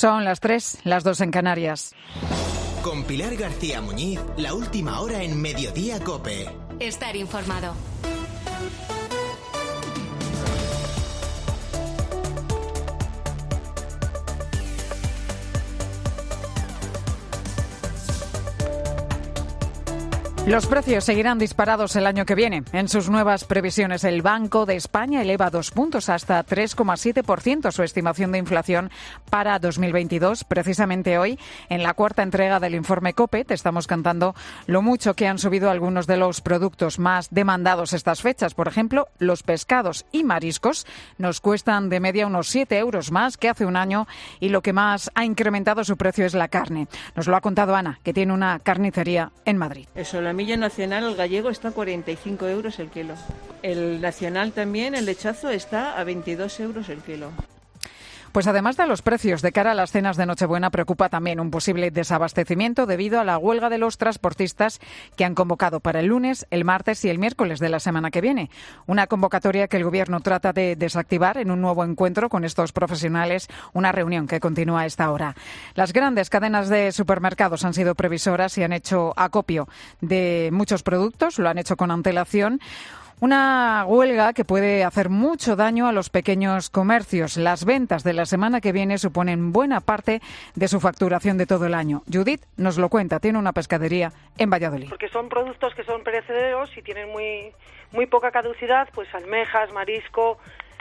Son las 3, las 2 en Canarias. Con Pilar García Muñiz, la última hora en Mediodía COPE. Estar informado. Los precios seguirán disparados el año que viene. En sus nuevas previsiones, el Banco de España eleva 2 puntos hasta 3,7% su estimación de inflación para 2022. Precisamente hoy, en la cuarta entrega del informe COPE, te estamos contando lo mucho que han subido algunos de los productos más demandados estas fechas. Por ejemplo, los pescados y mariscos nos cuestan de media unos 7 euros más que hace un año y lo que más ha incrementado su precio es la carne. Nos lo ha contado Ana, que tiene una carnicería en Madrid. La milla nacional, el gallego, está a 45 euros el kilo. El nacional también, el lechazo, está a 22 euros el kilo. Pues además de los precios de cara a las cenas de Nochebuena, preocupa también un posible desabastecimiento debido a la huelga de los transportistas que han convocado para el lunes, el martes y el miércoles de la semana que viene. Una convocatoria que el Gobierno trata de desactivar en un nuevo encuentro con estos profesionales, una reunión que continúa a esta hora. Las grandes cadenas de supermercados han sido previsoras y han hecho acopio de muchos productos, lo han hecho con antelación. Una huelga que puede hacer mucho daño a los pequeños comercios. Las ventas de la semana que viene suponen buena parte de su facturación de todo el año. Judith nos lo cuenta, tiene una pescadería en Valladolid. Porque son productos que son perecederos y tienen muy poca caducidad, pues almejas, marisco,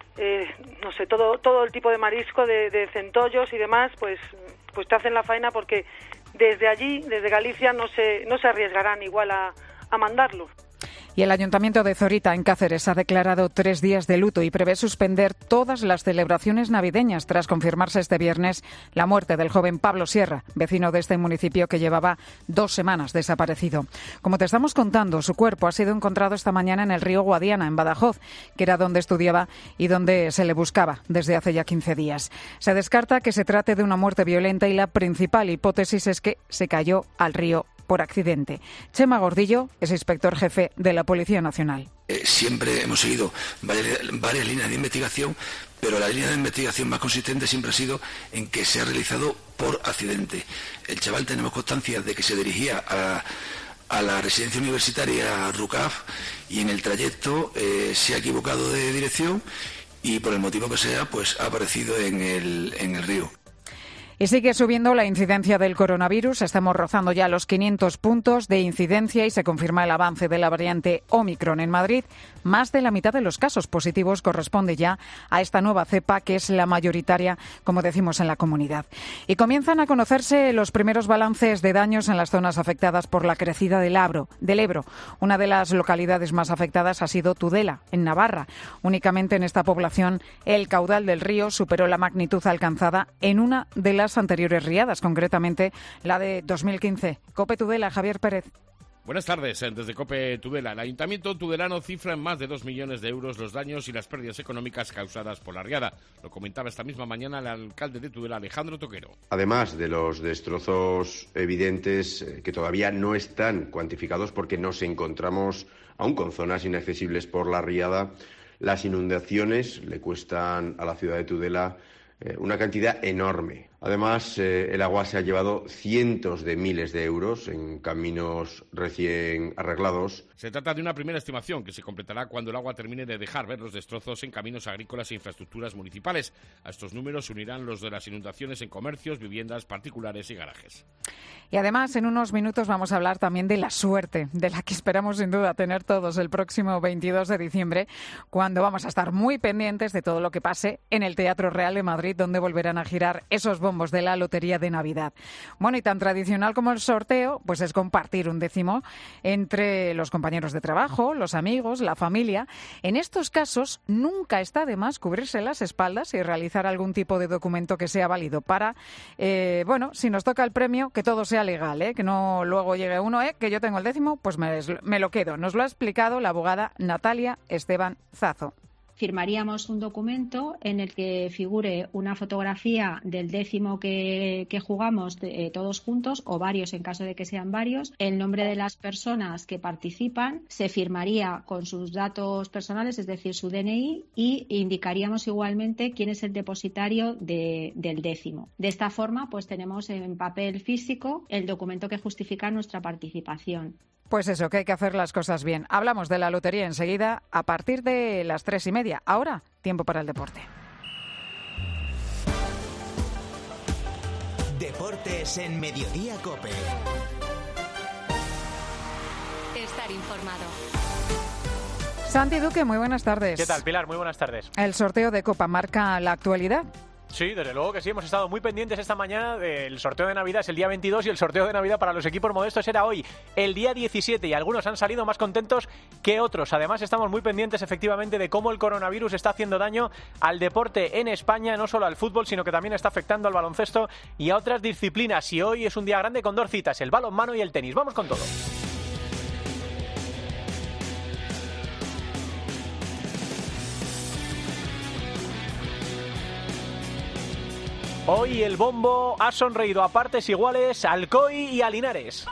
no sé, todo el tipo de marisco, de centollos y demás, pues te hacen la faena porque desde allí, desde Galicia, no se arriesgarán igual a mandarlo. Y el Ayuntamiento de Zorita, en Cáceres, ha declarado 3 días de luto y prevé suspender todas las celebraciones navideñas tras confirmarse este viernes la muerte del joven Pablo Sierra, vecino de este municipio que llevaba 2 semanas desaparecido. Como te estamos contando, su cuerpo ha sido encontrado esta mañana en el río Guadiana, en Badajoz, que era donde estudiaba y donde se le buscaba desde hace ya 15 días. Se descarta que se trate de una muerte violenta y la principal hipótesis es que se cayó al río por accidente. Chema Gordillo es inspector jefe de la Policía Nacional. Siempre hemos seguido varias líneas de investigación, pero la línea de investigación más consistente siempre ha sido en que se ha realizado por accidente. El chaval, tenemos constancia de que se dirigía a la residencia universitaria RUCAF y en el trayecto se ha equivocado de dirección y por el motivo que sea, pues ha aparecido en el río. Y sigue subiendo la incidencia del coronavirus. Estamos rozando ya los 500 puntos de incidencia y se confirma el avance de la variante Omicron en Madrid. Más de la mitad de los casos positivos corresponde ya a esta nueva cepa, que es la mayoritaria, como decimos, en la comunidad. Y comienzan a conocerse los primeros balances de daños en las zonas afectadas por la crecida del Ebro. Una de las localidades más afectadas ha sido Tudela, en Navarra. Únicamente en esta población el caudal del río superó la magnitud alcanzada en una de las anteriores riadas, concretamente la de 2015. COPE Tudela, Javier Pérez. Buenas tardes. Desde COPE Tudela, el Ayuntamiento tudelano cifra en más de 2 millones de euros los daños y las pérdidas económicas causadas por la riada. Lo comentaba esta misma mañana el alcalde de Tudela, Alejandro Toquero. Además de los destrozos evidentes que todavía no están cuantificados porque nos encontramos aún con zonas inaccesibles por la riada, las inundaciones le cuestan a la ciudad de Tudela una cantidad enorme. Además, el agua se ha llevado cientos de miles de euros en caminos recién arreglados. Se trata de una primera estimación que se completará cuando el agua termine de dejar ver los destrozos en caminos agrícolas e infraestructuras municipales. A estos números se unirán los de las inundaciones en comercios, viviendas particulares y garajes. Y además, en unos minutos vamos a hablar también de la suerte, de la que esperamos sin duda tener todos el próximo 22 de diciembre, cuando vamos a estar muy pendientes de todo lo que pase en el Teatro Real de Madrid, donde volverán a girar esos bombos de la Lotería de Navidad. Bueno, y tan tradicional como el sorteo, pues es compartir un décimo entre los compañeros de trabajo, los amigos, la familia. En estos casos, nunca está de más cubrirse las espaldas y realizar algún tipo de documento que sea válido para, si nos toca el premio, que todo sea legal, que no luego llegue uno, que yo tengo el décimo, pues me lo quedo. Nos lo ha explicado la abogada Natalia Esteban Zazo. firmaríamos un documento en el que figure una fotografía del décimo que jugamos todos juntos, o varios en caso de que sean varios, el nombre de las personas que participan, se firmaría con sus datos personales, es decir, su DNI, y indicaríamos igualmente quién es el depositario del décimo. De esta forma, pues tenemos en papel físico el documento que justifica nuestra participación. Pues eso, que hay que hacer las cosas bien. Hablamos de la lotería enseguida, a partir de las 3:30. Ahora, tiempo para el deporte. Deportes en Mediodía COPE. Estar informado. Santi Duque, muy buenas tardes. ¿Qué tal, Pilar? Muy buenas tardes. El sorteo de Copa marca la actualidad. Sí, desde luego que sí, hemos estado muy pendientes esta mañana del sorteo de Navidad, es el día 22 y el sorteo de Navidad para los equipos modestos era hoy, el día 17, y algunos han salido más contentos que otros. Además, estamos muy pendientes efectivamente de cómo el coronavirus está haciendo daño al deporte en España, no solo al fútbol, sino que también está afectando al baloncesto y a otras disciplinas. Y hoy es un día grande con dos citas, el balonmano y el tenis. Vamos con todo. Hoy el bombo ha sonreído a partes iguales a Alcoy y a Linares.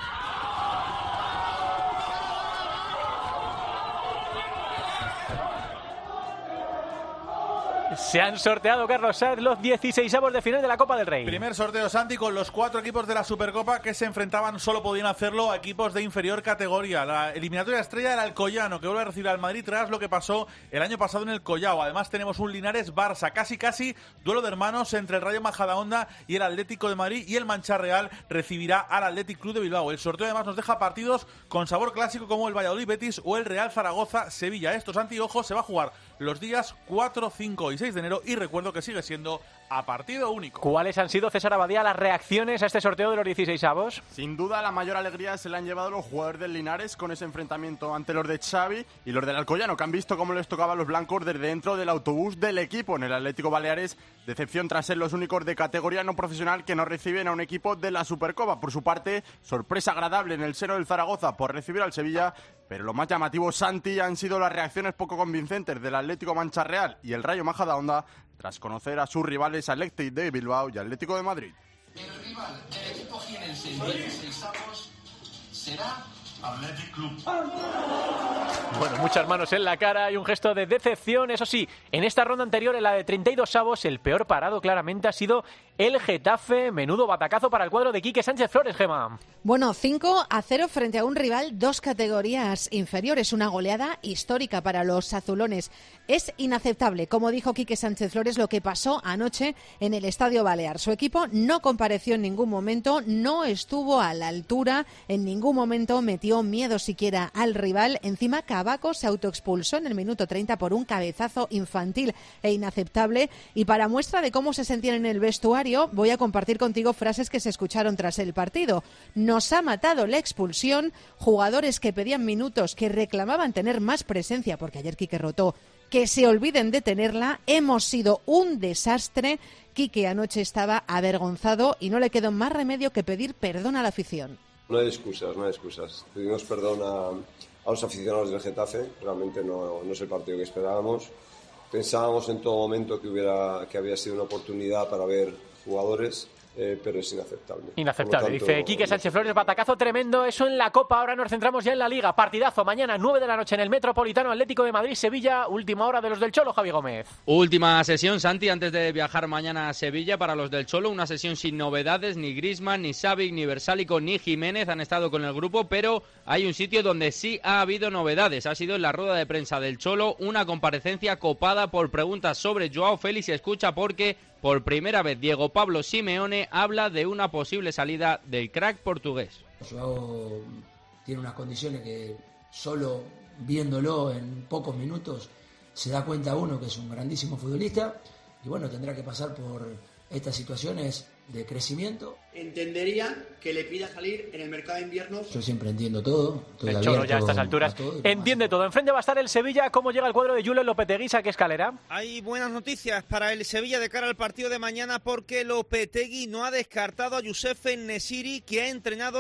Se han sorteado, Carlos Saez, los 16avos de final de la Copa del Rey. Primer sorteo, Santi, con los 4 equipos de la Supercopa que se enfrentaban, solo podían hacerlo a equipos de inferior categoría. La eliminatoria estrella era el Alcoyano, que vuelve a recibir al Madrid tras lo que pasó el año pasado en el Collao. Además tenemos un Linares-Barça, casi duelo de hermanos entre el Rayo Majadahonda y el Atlético de Madrid, y el Mancha Real recibirá al Athletic Club de Bilbao. El sorteo además nos deja partidos con sabor clásico como el Valladolid-Betis o el Real Zaragoza-Sevilla. Esto, Santi, ojo, se va a jugar los días 4, 5 y 6 de enero, y recuerdo que sigue siendo a partido único. ¿Cuáles han sido, César Abadía, las reacciones a este sorteo de los 16avos? Sin duda, la mayor alegría se la han llevado los jugadores del Linares con ese enfrentamiento ante los de Xavi y los del Alcoyano, que han visto cómo les tocaba a los blancos desde dentro del autobús del equipo. En el Atlético Baleares, decepción tras ser los únicos de categoría no profesional que no reciben a un equipo de la Supercopa. Por su parte, sorpresa agradable en el seno del Zaragoza por recibir al Sevilla, pero lo más llamativo, Santi, han sido las reacciones poco convincentes del Atlético Mancha Real y el Rayo Majadahonda tras conocer a sus rivales Athletic de Bilbao y Atlético de Madrid. El rival del equipo jienense en 16avos será Athletic Club. Bueno, muchas manos en la cara y un gesto de decepción. Eso sí, en esta ronda anterior, en la de 32avos, el peor parado claramente ha sido el Getafe. Menudo batacazo para el cuadro de Quique Sánchez Flores, Gemma. Bueno, 5-0 frente a un rival 2 categorías inferiores. Una goleada histórica para los azulones. Es inaceptable, como dijo Quique Sánchez Flores, lo que pasó anoche en el Estadio Balear. Su equipo no compareció en ningún momento, no estuvo a la altura, en ningún momento metió miedo siquiera al rival. Encima, Cavaco se autoexpulsó en el minuto 30 por un cabezazo infantil e inaceptable. Y para muestra de cómo se sentían en el vestuario, voy a compartir contigo frases que se escucharon tras el partido. Nos ha matado la expulsión, jugadores que pedían minutos, que reclamaban tener más presencia, porque ayer Quique rotó, que se olviden de tenerla, hemos sido un desastre. Quique anoche estaba avergonzado y no le quedó más remedio que pedir perdón a la afición. No hay excusas. Pedimos perdón a los aficionados del Getafe, realmente no es el partido que esperábamos. Pensábamos en todo momento que había sido una oportunidad para ver jugadores, pero es inaceptable. Inaceptable, dice Quique Sánchez Flores. Batacazo tremendo, eso en la Copa. Ahora nos centramos ya en la Liga. Partidazo mañana 9 de la noche en el Metropolitano, Atlético de Madrid, Sevilla. Última hora de los del Cholo, Javi Gómez. Última sesión, Santi, antes de viajar mañana a Sevilla para los del Cholo. Una sesión sin novedades, ni Griezmann, ni Savic, ni Versálico, ni Jiménez han estado con el grupo, pero hay un sitio donde sí ha habido novedades. Ha sido en la rueda de prensa del Cholo, una comparecencia copada por preguntas sobre Joao Félix. Escucha, porque por primera vez Diego Pablo Simeone habla de una posible salida del crack portugués. Joao tiene unas condiciones que solo viéndolo en pocos minutos se da cuenta uno que es un grandísimo futbolista, y bueno, tendrá que pasar por estas situaciones de crecimiento. ¿Entenderían que le pida salir en el mercado de invierno? Yo siempre entiendo todo. El Cholo ya a estas alturas entiende todo. Enfrente va a estar el Sevilla. ¿Cómo llega el cuadro de Julen Lopetegui? ¿A qué escalera? Hay buenas noticias para el Sevilla de cara al partido de mañana, porque Lopetegui no ha descartado a Youssef En-Nesyri, que ha entrenado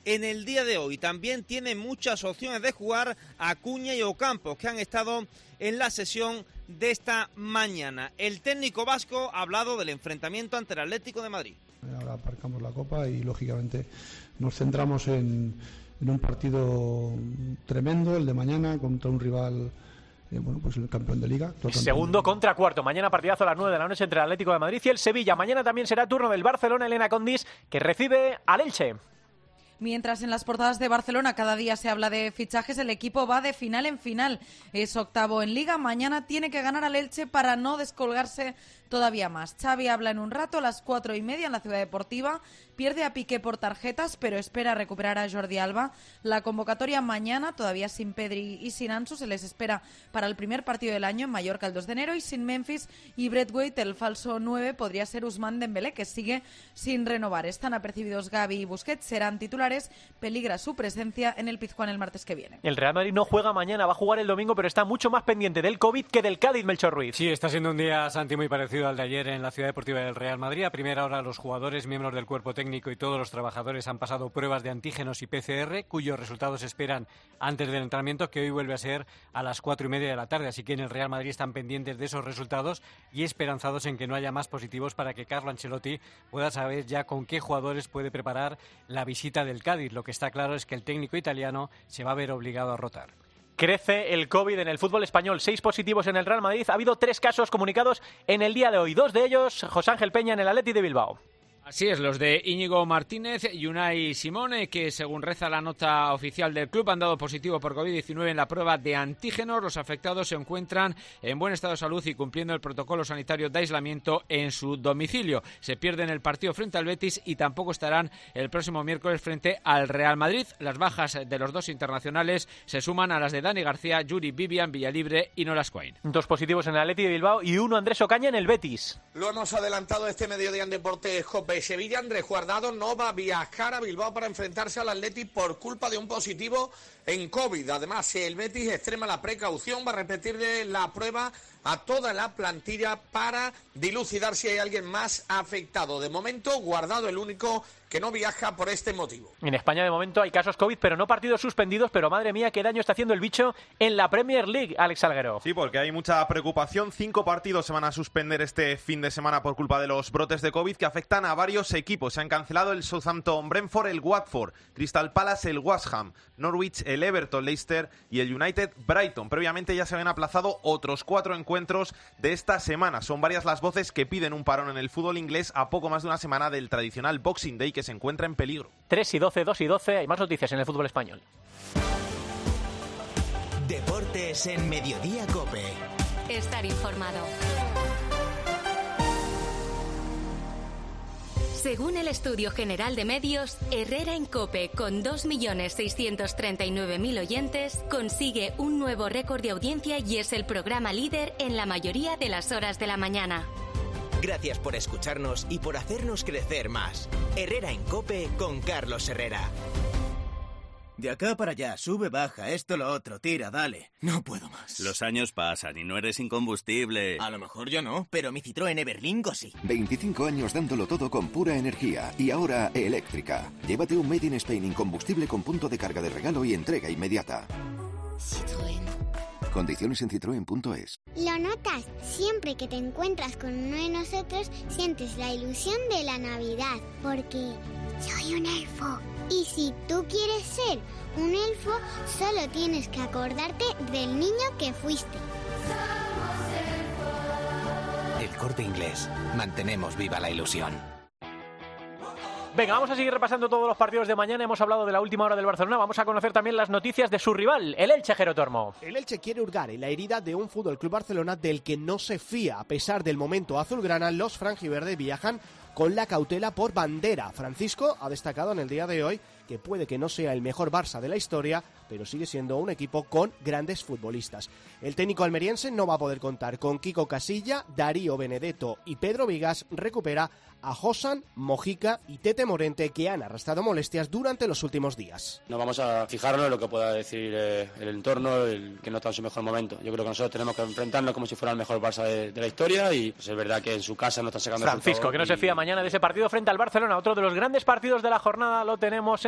en el día de hoy. También tiene muchas opciones de jugar Acuña y Ocampos, que han estado en la sesión de esta mañana. El técnico vasco ha hablado del enfrentamiento ante el Atlético de Madrid. Ahora aparcamos la Copa y, lógicamente, nos centramos en un partido tremendo, el de mañana, contra un rival, pues el campeón de Liga. Segundo contra cuarto. Mañana partidazo a las 9 de la noche entre el Atlético de Madrid y el Sevilla. Mañana también será turno del Barcelona, Elena Condis, que recibe al Elche. Mientras en las portadas de Barcelona cada día se habla de fichajes, el equipo va de final en final. Es octavo en Liga. Mañana tiene que ganar al Elche para no descolgarse todavía más. Xavi habla en un rato a las 4:30 en la Ciudad Deportiva. Pierde a Piqué por tarjetas, pero espera recuperar a Jordi Alba. La convocatoria mañana, todavía sin Pedri y sin Ansu, se les espera para el primer partido del año en Mallorca el 2 de enero. Y sin Memphis y Braithwaite, el falso 9 podría ser Ousmane Dembélé, que sigue sin renovar. Están apercibidos Gavi y Busquets, serán titulares. Peligra su presencia en el Pizjuán el martes que viene. El Real Madrid no juega mañana, va a jugar el domingo, pero está mucho más pendiente del COVID que del Cádiz, Melchor Ruiz. Sí, está siendo un día, Santi, muy parecido al de ayer en la Ciudad Deportiva del Real Madrid. A primera hora los jugadores, miembros del cuerpo técnico y todos los trabajadores han pasado pruebas de antígenos y PCR, cuyos resultados se esperan antes del entrenamiento, que hoy vuelve a ser a las 4:30 de la tarde. Así que en el Real Madrid están pendientes de esos resultados y esperanzados en que no haya más positivos para que Carlo Ancelotti pueda saber ya con qué jugadores puede preparar la visita del Cádiz. Lo que está claro es que el técnico italiano se va a ver obligado a rotar. Crece el COVID en el fútbol español. 6 positivos en el Real Madrid. Ha habido 3 casos comunicados en el día de hoy. 2 de ellos, José Ángel Peña en el Athletic de Bilbao. Así es, los de Íñigo Martínez y Unai Simone, que según reza la nota oficial del club han dado positivo por COVID-19 en la prueba de antígenos. Los afectados se encuentran en buen estado de salud y cumpliendo el protocolo sanitario de aislamiento en su domicilio. Se pierden el partido frente al Betis y tampoco estarán el próximo miércoles frente al Real Madrid. Las bajas de los 2 internacionales se suman a las de Dani García, Yuri Vivian, Villalibre y Nolas Coin. 2 positivos en el Athletic de Bilbao y 1 Andrés Ocaña en el Betis. Lo hemos adelantado este mediodía en Deportes COPE. Sevilla, Andrés Guardado no va a viajar a Bilbao para enfrentarse al Athletic por culpa de un positivo en COVID. Además, el Betis extrema la precaución, va a repetirle la prueba a toda la plantilla para dilucidar si hay alguien más afectado. De momento, Guardado el único que no viaja por este motivo. En España de momento hay casos COVID, pero no partidos suspendidos, pero madre mía, qué daño está haciendo el bicho en la Premier League, Alex Salguero. Sí, porque hay mucha preocupación. 5 partidos se van a suspender este fin de semana por culpa de los brotes de COVID que afectan a varios equipos. Se han cancelado el Southampton, Brentford, el Watford, Crystal Palace, el West Ham, Norwich, el Everton, Leicester y el United, Brighton. Previamente ya se habían aplazado otros 4 encuentros de esta semana. Son varias las voces que piden un parón en el fútbol inglés a poco más de una semana del tradicional Boxing Day, que se encuentra en peligro. 3:12, 2:12, hay más noticias en el fútbol español. Deportes en Mediodía COPE. Estar informado. Según el Estudio General de Medios, Herrera en COPE, con 2.639.000 oyentes, consigue un nuevo récord de audiencia y es el programa líder en la mayoría de las horas de la mañana. Gracias por escucharnos y por hacernos crecer más. Herrera en COPE con Carlos Herrera. De acá para allá, sube, baja, esto, lo otro, tira, dale. No puedo más. Los años pasan y no eres incombustible. A lo mejor yo no, pero mi Citroën Everlingo sí. 25 años dándolo todo con pura energía y ahora eléctrica. Llévate un Made in Spain incombustible con punto de carga de regalo y entrega inmediata. Citroën. Condiciones en citroen.es. Lo notas, siempre que te encuentras con uno de nosotros, sientes la ilusión de la Navidad, porque soy un elfo. Y si tú quieres ser un elfo, solo tienes que acordarte del niño que fuiste. El Corte Inglés. Mantenemos viva la ilusión. Venga, vamos a seguir repasando todos los partidos de mañana. Hemos hablado de la última hora del Barcelona. Vamos a conocer también las noticias de su rival, el Elche, Jero Tormo. El Elche quiere hurgar en la herida de un Fútbol Club Barcelona del que no se fía. A pesar del momento azulgrana, los franjiverde viajan con la cautela por bandera. Francisco ha destacado en el día de hoy que puede que no sea el mejor Barça de la historia, pero sigue siendo un equipo con grandes futbolistas. El técnico almeriense no va a poder contar con Kiko Casilla, Darío Benedetto y Pedro Vigas. Recupera a Josan, Mojica y Tete Morente, que han arrastrado molestias durante los últimos días. No vamos a fijarnos en lo que pueda decir el entorno, el que no está en su mejor momento. Yo creo que nosotros tenemos que enfrentarnos como si fuera el mejor Barça de la historia y pues es verdad que en su casa no está sacando Francisco, que no se fía mañana de ese partido frente al Barcelona. Otro de los grandes partidos de la jornada lo tenemos en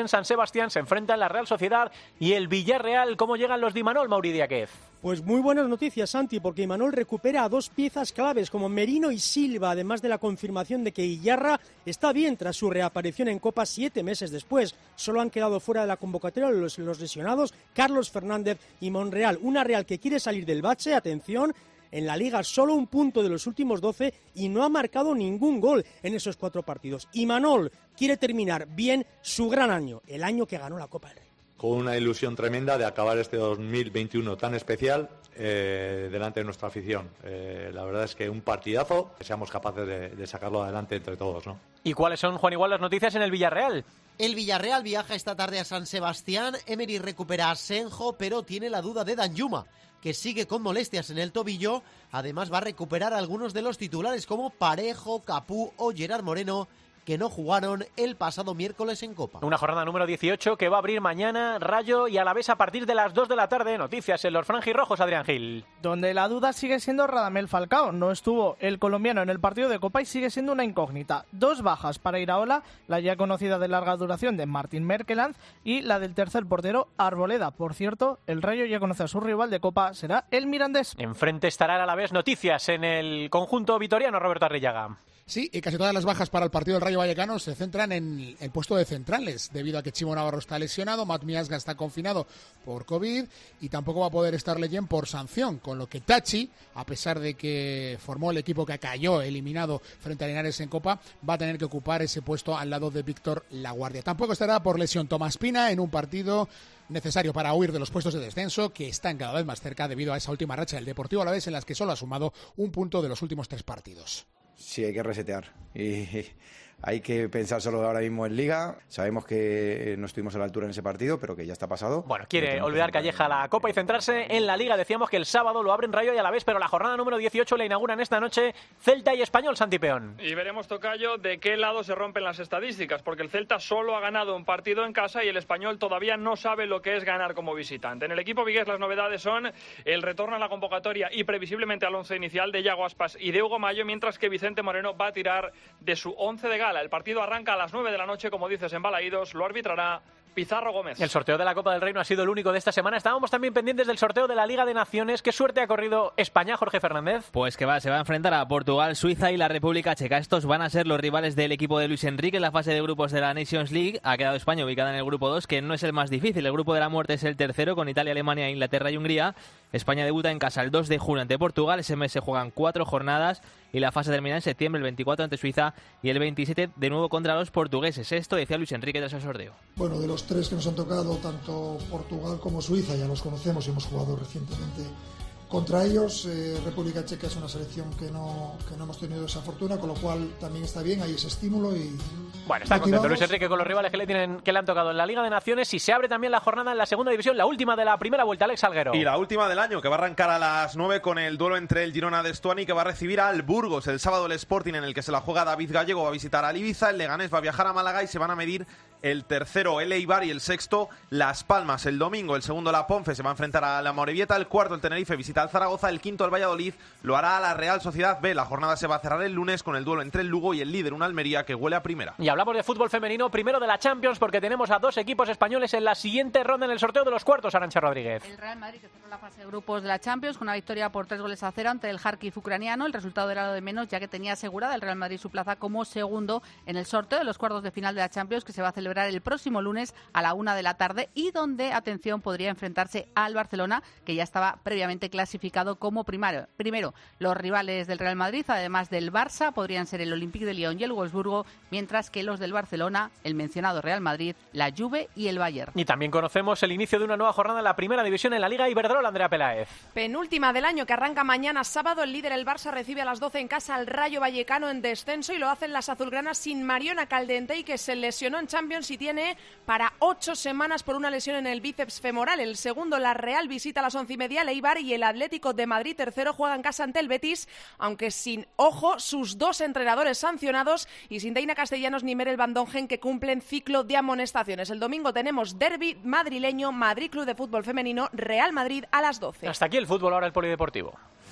en San Sebastián se enfrentan la Real Sociedad y el Villarreal. ¿Cómo llegan los de Imanol, Mauri Díaz? Pues muy buenas noticias, Santi, porque Imanol recupera a 2 piezas claves como Merino y Silva, además de la confirmación de que Iyarra está bien tras su reaparición en Copa 7 meses después. Solo han quedado fuera de la convocatoria los lesionados Carlos Fernández y Monreal. Una Real que quiere salir del bache, atención, en la Liga solo un punto de los últimos 12 y no ha marcado ningún gol en esos 4 partidos. Imanol quiere terminar bien su gran año, el año que ganó la Copa del Rey. Con una ilusión tremenda de acabar este 2021 tan especial delante de nuestra afición. La verdad es que un partidazo, que seamos capaces de sacarlo adelante entre todos, ¿no? ¿Y cuáles son, Juan Igual, las noticias en el Villarreal? El Villarreal viaja esta tarde a San Sebastián. Emery recupera a Senjo, pero tiene la duda de Danjuma, que sigue con molestias en el tobillo. Además va a recuperar a algunos de los titulares como Parejo, Capú o Gerard Moreno, que no jugaron el pasado miércoles en Copa. Una jornada número 18 que va a abrir mañana Rayo y Alavés a partir de las 2 de la tarde. Noticias en los franjirrojos, Adrián Gil. Donde la duda sigue siendo Radamel Falcao. No estuvo el colombiano en el partido de Copa y sigue siendo una incógnita. 2 bajas para Iraola, la ya conocida de larga duración de Martín Merkeland y la del tercer portero Arboleda. Por cierto, el Rayo ya conoce a su rival de Copa, será el Mirandés. Enfrente estará el Alavés. Noticias en el conjunto vitoriano, Roberto Arrillaga. Sí, y casi todas las bajas para el partido del Rayo Vallecano se centran en el puesto de centrales, debido a que Chimo Navarro está lesionado, Matt Miasga está confinado por COVID y tampoco va a poder estar Leyen por sanción, con lo que Tachi, a pesar de que formó el equipo que cayó eliminado frente a Linares en Copa, va a tener que ocupar ese puesto al lado de Víctor Laguardia. Tampoco estará por lesión Tomás Pina en un partido necesario para huir de los puestos de descenso que están cada vez más cerca debido a esa última racha del Deportivo Alavés en las que solo ha sumado un punto de los últimos 3 partidos. Sí, hay que resetear y hay que pensar solo ahora mismo en Liga. Sabemos que no estuvimos a la altura en ese partido, pero que ya está pasado. Bueno, quiere olvidar Calleja la Copa y centrarse en la Liga. Decíamos que el sábado lo abren Rayo y Alavés, pero la jornada número 18 la inauguran esta noche Celta y Español, Santi Peón. Y veremos, tocayo, de qué lado se rompen las estadísticas, porque el Celta solo ha ganado un partido en casa y el Español todavía no sabe lo que es ganar como visitante. En el equipo vigués las novedades son el retorno a la convocatoria y previsiblemente al once inicial de Yago Aspas y de Hugo Mayo, mientras que Vicente Moreno va a tirar de su once de gala. El partido arranca a las 9 de la noche, como dices, en Balaídos. Lo arbitrará Pizarro Gómez. El sorteo de la Copa del Rey no ha sido el único de esta semana. Estábamos también pendientes del sorteo de la Liga de Naciones. ¿Qué suerte ha corrido España, Jorge Fernández? Pues que se va a enfrentar a Portugal, Suiza y la República Checa. Estos van a ser los rivales del equipo de Luis Enrique en la fase de grupos de la Nations League. Ha quedado España ubicada en el grupo 2, que no es el más difícil. El grupo de la muerte es el tercero, con Italia, Alemania, Inglaterra y Hungría. España debuta en casa el 2 de junio ante Portugal. Ese mes se juegan 4 jornadas y la fase termina en septiembre, el 24 ante Suiza y el 27 de nuevo contra los portugueses. Esto decía Luis Enrique tras el sorteo. Bueno, de los 3 que nos han tocado, tanto Portugal como Suiza, ya los conocemos y hemos jugado recientemente contra ellos. República Checa es una selección que no hemos tenido esa fortuna, con lo cual también está bien, hay ese estímulo y... Bueno, está contento Luis Enrique con los rivales que le han tocado en la Liga de Naciones, y se abre también la jornada en la segunda división, la última de la primera vuelta, Alex Salguero. Y la última del año, que va a arrancar a las 9 con el duelo entre el Girona de Estuani, que va a recibir al Burgos. El sábado el Sporting, en el que se la juega David Gallego, va a visitar al Ibiza, el Leganés va a viajar a Málaga y se van a medir el tercero el Eibar y el sexto Las Palmas. El domingo el segundo la Ponfe se va a enfrentar a la Amorebieta, el cuarto el Tenerife visita al Zaragoza, el quinto el Valladolid lo hará a la Real Sociedad B. La jornada se va a cerrar el lunes con el duelo entre el Lugo y el líder, una Almería que huele a primera. Y hablamos de fútbol femenino, primero de la Champions, porque tenemos a 2 equipos españoles en la siguiente ronda en el sorteo de los cuartos. Arantxa Rodríguez. El Real Madrid, que cerró la fase de grupos de la Champions con una victoria por 3-0 ante el Kharkiv ucraniano. El resultado era lo de menos, ya que tenía asegurada el Real Madrid su plaza como segundo en el sorteo de los cuartos de final de la Champions, que se va a celebrar el próximo lunes a la 1 de la tarde y donde, atención, podría enfrentarse al Barcelona, que ya estaba previamente clasificado como primero. Los rivales del Real Madrid, además del Barça, podrían ser el Olympique de Lyon y el Wolfsburgo, mientras que los del Barcelona, el mencionado Real Madrid, la Juve y el Bayern. Y también conocemos el inicio de una nueva jornada en la primera división en la Liga Iberdrola, Andrea Peláez. Penúltima del año, que arranca mañana sábado. El líder, el Barça, recibe a las 12 en casa al Rayo Vallecano en descenso, y lo hacen las azulgranas sin Mariona Caldentey, que se lesionó en Champions y tiene para 8 semanas por una lesión en el bíceps femoral. El segundo, la Real, visita a las 11:30 al Eibar, y el Atlético de Madrid, tercero, juega en casa ante el Betis, aunque sin, ojo, sus 2 entrenadores sancionados y sin Deina Castellanos ni Merel Van Dongen, que cumplen ciclo de amonestaciones. El domingo tenemos derbi madrileño, Madrid Club de Fútbol Femenino, Real Madrid a las 12. Hasta aquí el fútbol, ahora el polideportivo.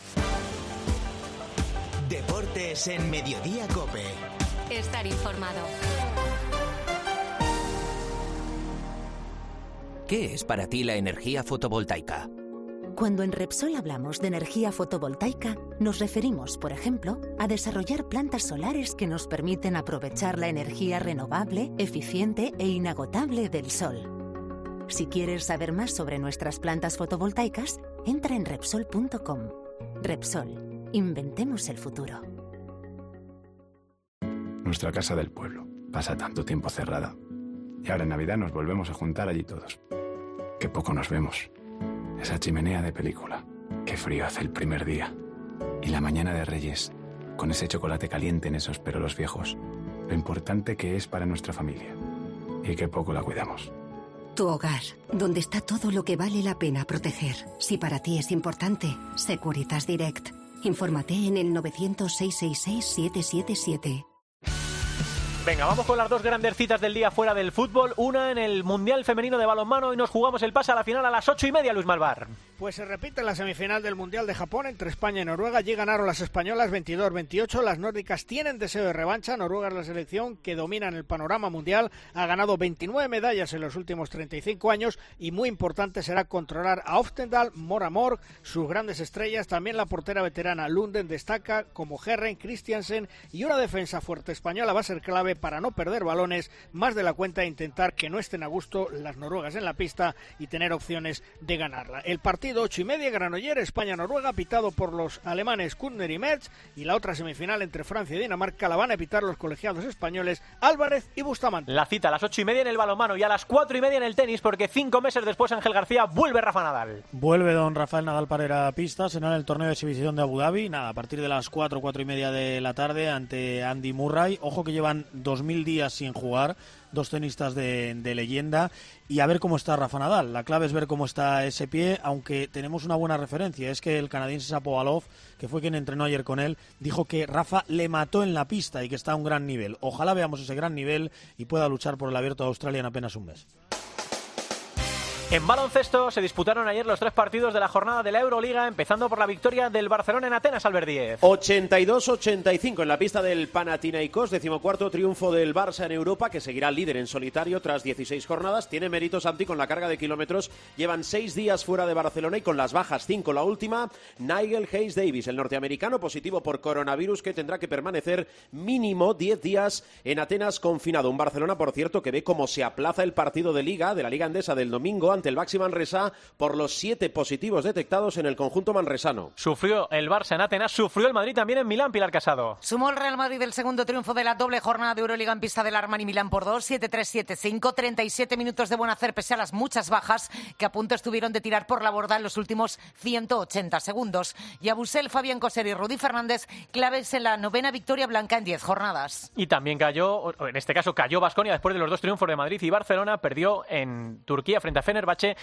Deportes en Mediodía COPE. Estar informado. ¿Qué es para ti la energía fotovoltaica? Cuando en Repsol hablamos de energía fotovoltaica, nos referimos, por ejemplo, a desarrollar plantas solares que nos permiten aprovechar la energía renovable, eficiente e inagotable del sol. Si quieres saber más sobre nuestras plantas fotovoltaicas, entra en Repsol.com. Repsol, inventemos el futuro. Nuestra casa del pueblo pasa tanto tiempo cerrada. Y ahora en Navidad nos volvemos a juntar allí todos. Qué poco nos vemos. Esa chimenea de película. Qué frío hace el primer día. Y la mañana de Reyes, con ese chocolate caliente en esos perolos viejos. Lo importante que es para nuestra familia. Y qué poco la cuidamos. Tu hogar, donde está todo lo que vale la pena proteger. Si para ti es importante, Securitas Direct. Infórmate en el 900-666-777. Venga, vamos con las dos grandes citas del día fuera del fútbol. Una en el Mundial Femenino de Balonmano y nos jugamos el pase a la final a las 8:30, Luis Malvar. Pues se repite la semifinal del Mundial de Japón entre España y Noruega. Allí ganaron las españolas 22-28. Las nórdicas tienen deseo de revancha. Noruega es la selección que domina en el panorama mundial. Ha ganado 29 medallas en los últimos 35 años y muy importante será controlar a Oftedal, Mora Morg, sus grandes estrellas. También la portera veterana Lunden destaca, como Herren, Christiansen, y una defensa fuerte española va a ser clave para no perder balones más de la cuenta e intentar que no estén a gusto las noruegas en la pista y tener opciones de ganarla. El partido 8:30, Granollers, España-Noruega, pitado por los alemanes Kuttner y Mertz, y la otra semifinal entre Francia y Dinamarca la van a pitar los colegiados españoles Álvarez y Bustamante. La cita a las 8:30 en el balonmano y a las 4:30 en el tenis, porque 5 meses después, Ángel García, vuelve Rafa Nadal. Vuelve don Rafael Nadal para ir a pista, será en el torneo de exhibición de Abu Dhabi, a partir de las 4:30 de la tarde ante Andy Murray. Ojo que llevan 2000 días sin jugar, dos tenistas de leyenda, y a ver cómo está Rafa Nadal. La clave es ver cómo está ese pie, aunque tenemos una buena referencia, es que el canadiense Shapovalov, que fue quien entrenó ayer con él, dijo que Rafa le mató en la pista y que está a un gran nivel. Ojalá veamos ese gran nivel y pueda luchar por el Abierto de Australia en apenas un mes. En baloncesto se disputaron ayer los 3 partidos de la jornada de la Euroliga, empezando por la victoria del Barcelona en Atenas, Albert Díez. 82-85 en la pista del Panathinaikos, 14º triunfo del Barça en Europa, que seguirá líder en solitario tras 16 jornadas. Tiene mérito Santi con la carga de kilómetros. Llevan 6 días fuera de Barcelona y con las bajas 5 la última. Nigel Hayes Davis, el norteamericano, positivo por coronavirus, que tendrá que permanecer mínimo 10 días en Atenas confinado. Un Barcelona, por cierto, que ve cómo se aplaza el partido de la Liga Endesa del domingo ante el Baxi Manresa por los 7 positivos detectados en el conjunto manresano. Sufrió el Barça en Atenas, sufrió el Madrid también en Milán, Pilar Casado. Sumó el Real Madrid el segundo triunfo de la doble jornada de Euroliga en pista del Armani Milán por 2, 7-3, 7-5, 37 minutos de buen hacer pese a las muchas bajas que a punto estuvieron de tirar por la borda en los últimos 180 segundos. Yabusel, Fabián Coser y Rudy Fernández claves en la 9ª victoria blanca en 10 jornadas. Y también cayó Baskonia después de los 2 triunfos de Madrid y Barcelona. Perdió en Turquía frente a Fenerbahce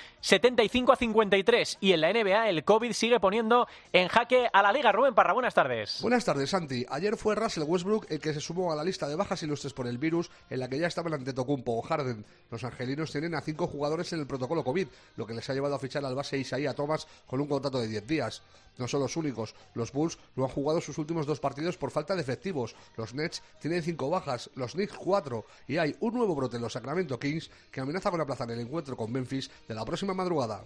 75-53. Y en la NBA el COVID sigue poniendo en jaque a la Liga. Rubén Parra, buenas tardes. Buenas tardes, Santi. Ayer fue Russell Westbrook el que se sumó a la lista de bajas ilustres por el virus, en la que ya estaban Antetokounmpo o Harden. Los angelinos tienen a 5 jugadores en el protocolo COVID, lo que les ha llevado a fichar al base Isaiah Thomas con un contrato de 10 días. No son los únicos. Los Bulls no han jugado sus últimos 2 partidos por falta de efectivos. Los Nets tienen 5 bajas, los Knicks 4, y hay un nuevo brote en los Sacramento Kings que amenaza con aplazar el encuentro con Memphis de la próxima madrugada.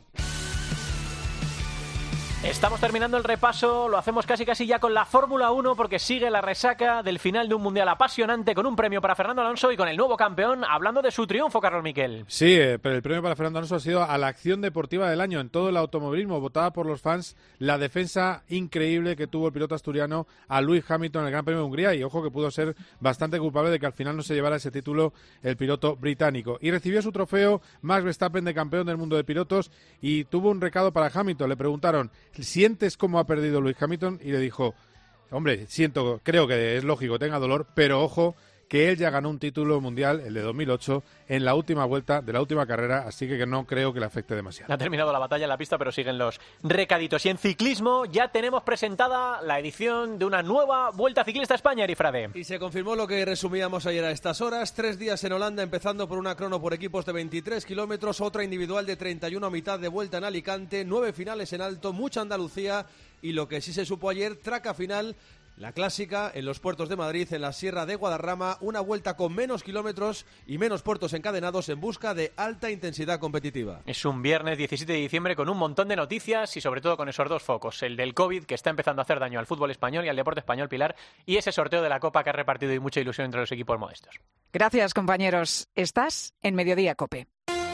Estamos terminando el repaso, lo hacemos casi ya con la Fórmula 1 porque sigue la resaca del final de un mundial apasionante con un premio para Fernando Alonso y con el nuevo campeón hablando de su triunfo, Carlos Miquel. Sí, pero el premio para Fernando Alonso ha sido a la acción deportiva del año en todo el automovilismo, votada por los fans, la defensa increíble que tuvo el piloto asturiano a Lewis Hamilton en el Gran Premio de Hungría, y ojo que pudo ser bastante culpable de que al final no se llevara ese título el piloto británico. Y recibió su trofeo Max Verstappen de campeón del mundo de pilotos y tuvo un recado para Hamilton. Le preguntaron: ¿sientes cómo ha perdido Lewis Hamilton? Y le dijo: hombre, creo que es lógico, tenga dolor, pero ojo, que él ya ganó un título mundial, el de 2008, en la última vuelta de la última carrera, así que no creo que le afecte demasiado. Ha terminado la batalla en la pista, pero siguen los recaditos. Y en ciclismo ya tenemos presentada la edición de una nueva Vuelta Ciclista a España, Erifrade. Y se confirmó lo que resumíamos ayer a estas horas: 3 días en Holanda, empezando por una crono por equipos de 23 kilómetros, otra individual de 31 a mitad de vuelta en Alicante, 9 finales en alto, mucha Andalucía, y lo que sí se supo ayer, traca final La clásica en los puertos de Madrid, en la Sierra de Guadarrama, una vuelta con menos kilómetros y menos puertos encadenados en busca de alta intensidad competitiva. Es un viernes 17 de diciembre con un montón de noticias y sobre todo con esos dos focos, el del COVID, que está empezando a hacer daño al fútbol español y al deporte español, Pilar, y ese sorteo de la Copa que ha repartido y mucha ilusión entre los equipos modestos. Gracias, compañeros. Estás en Mediodía COPE.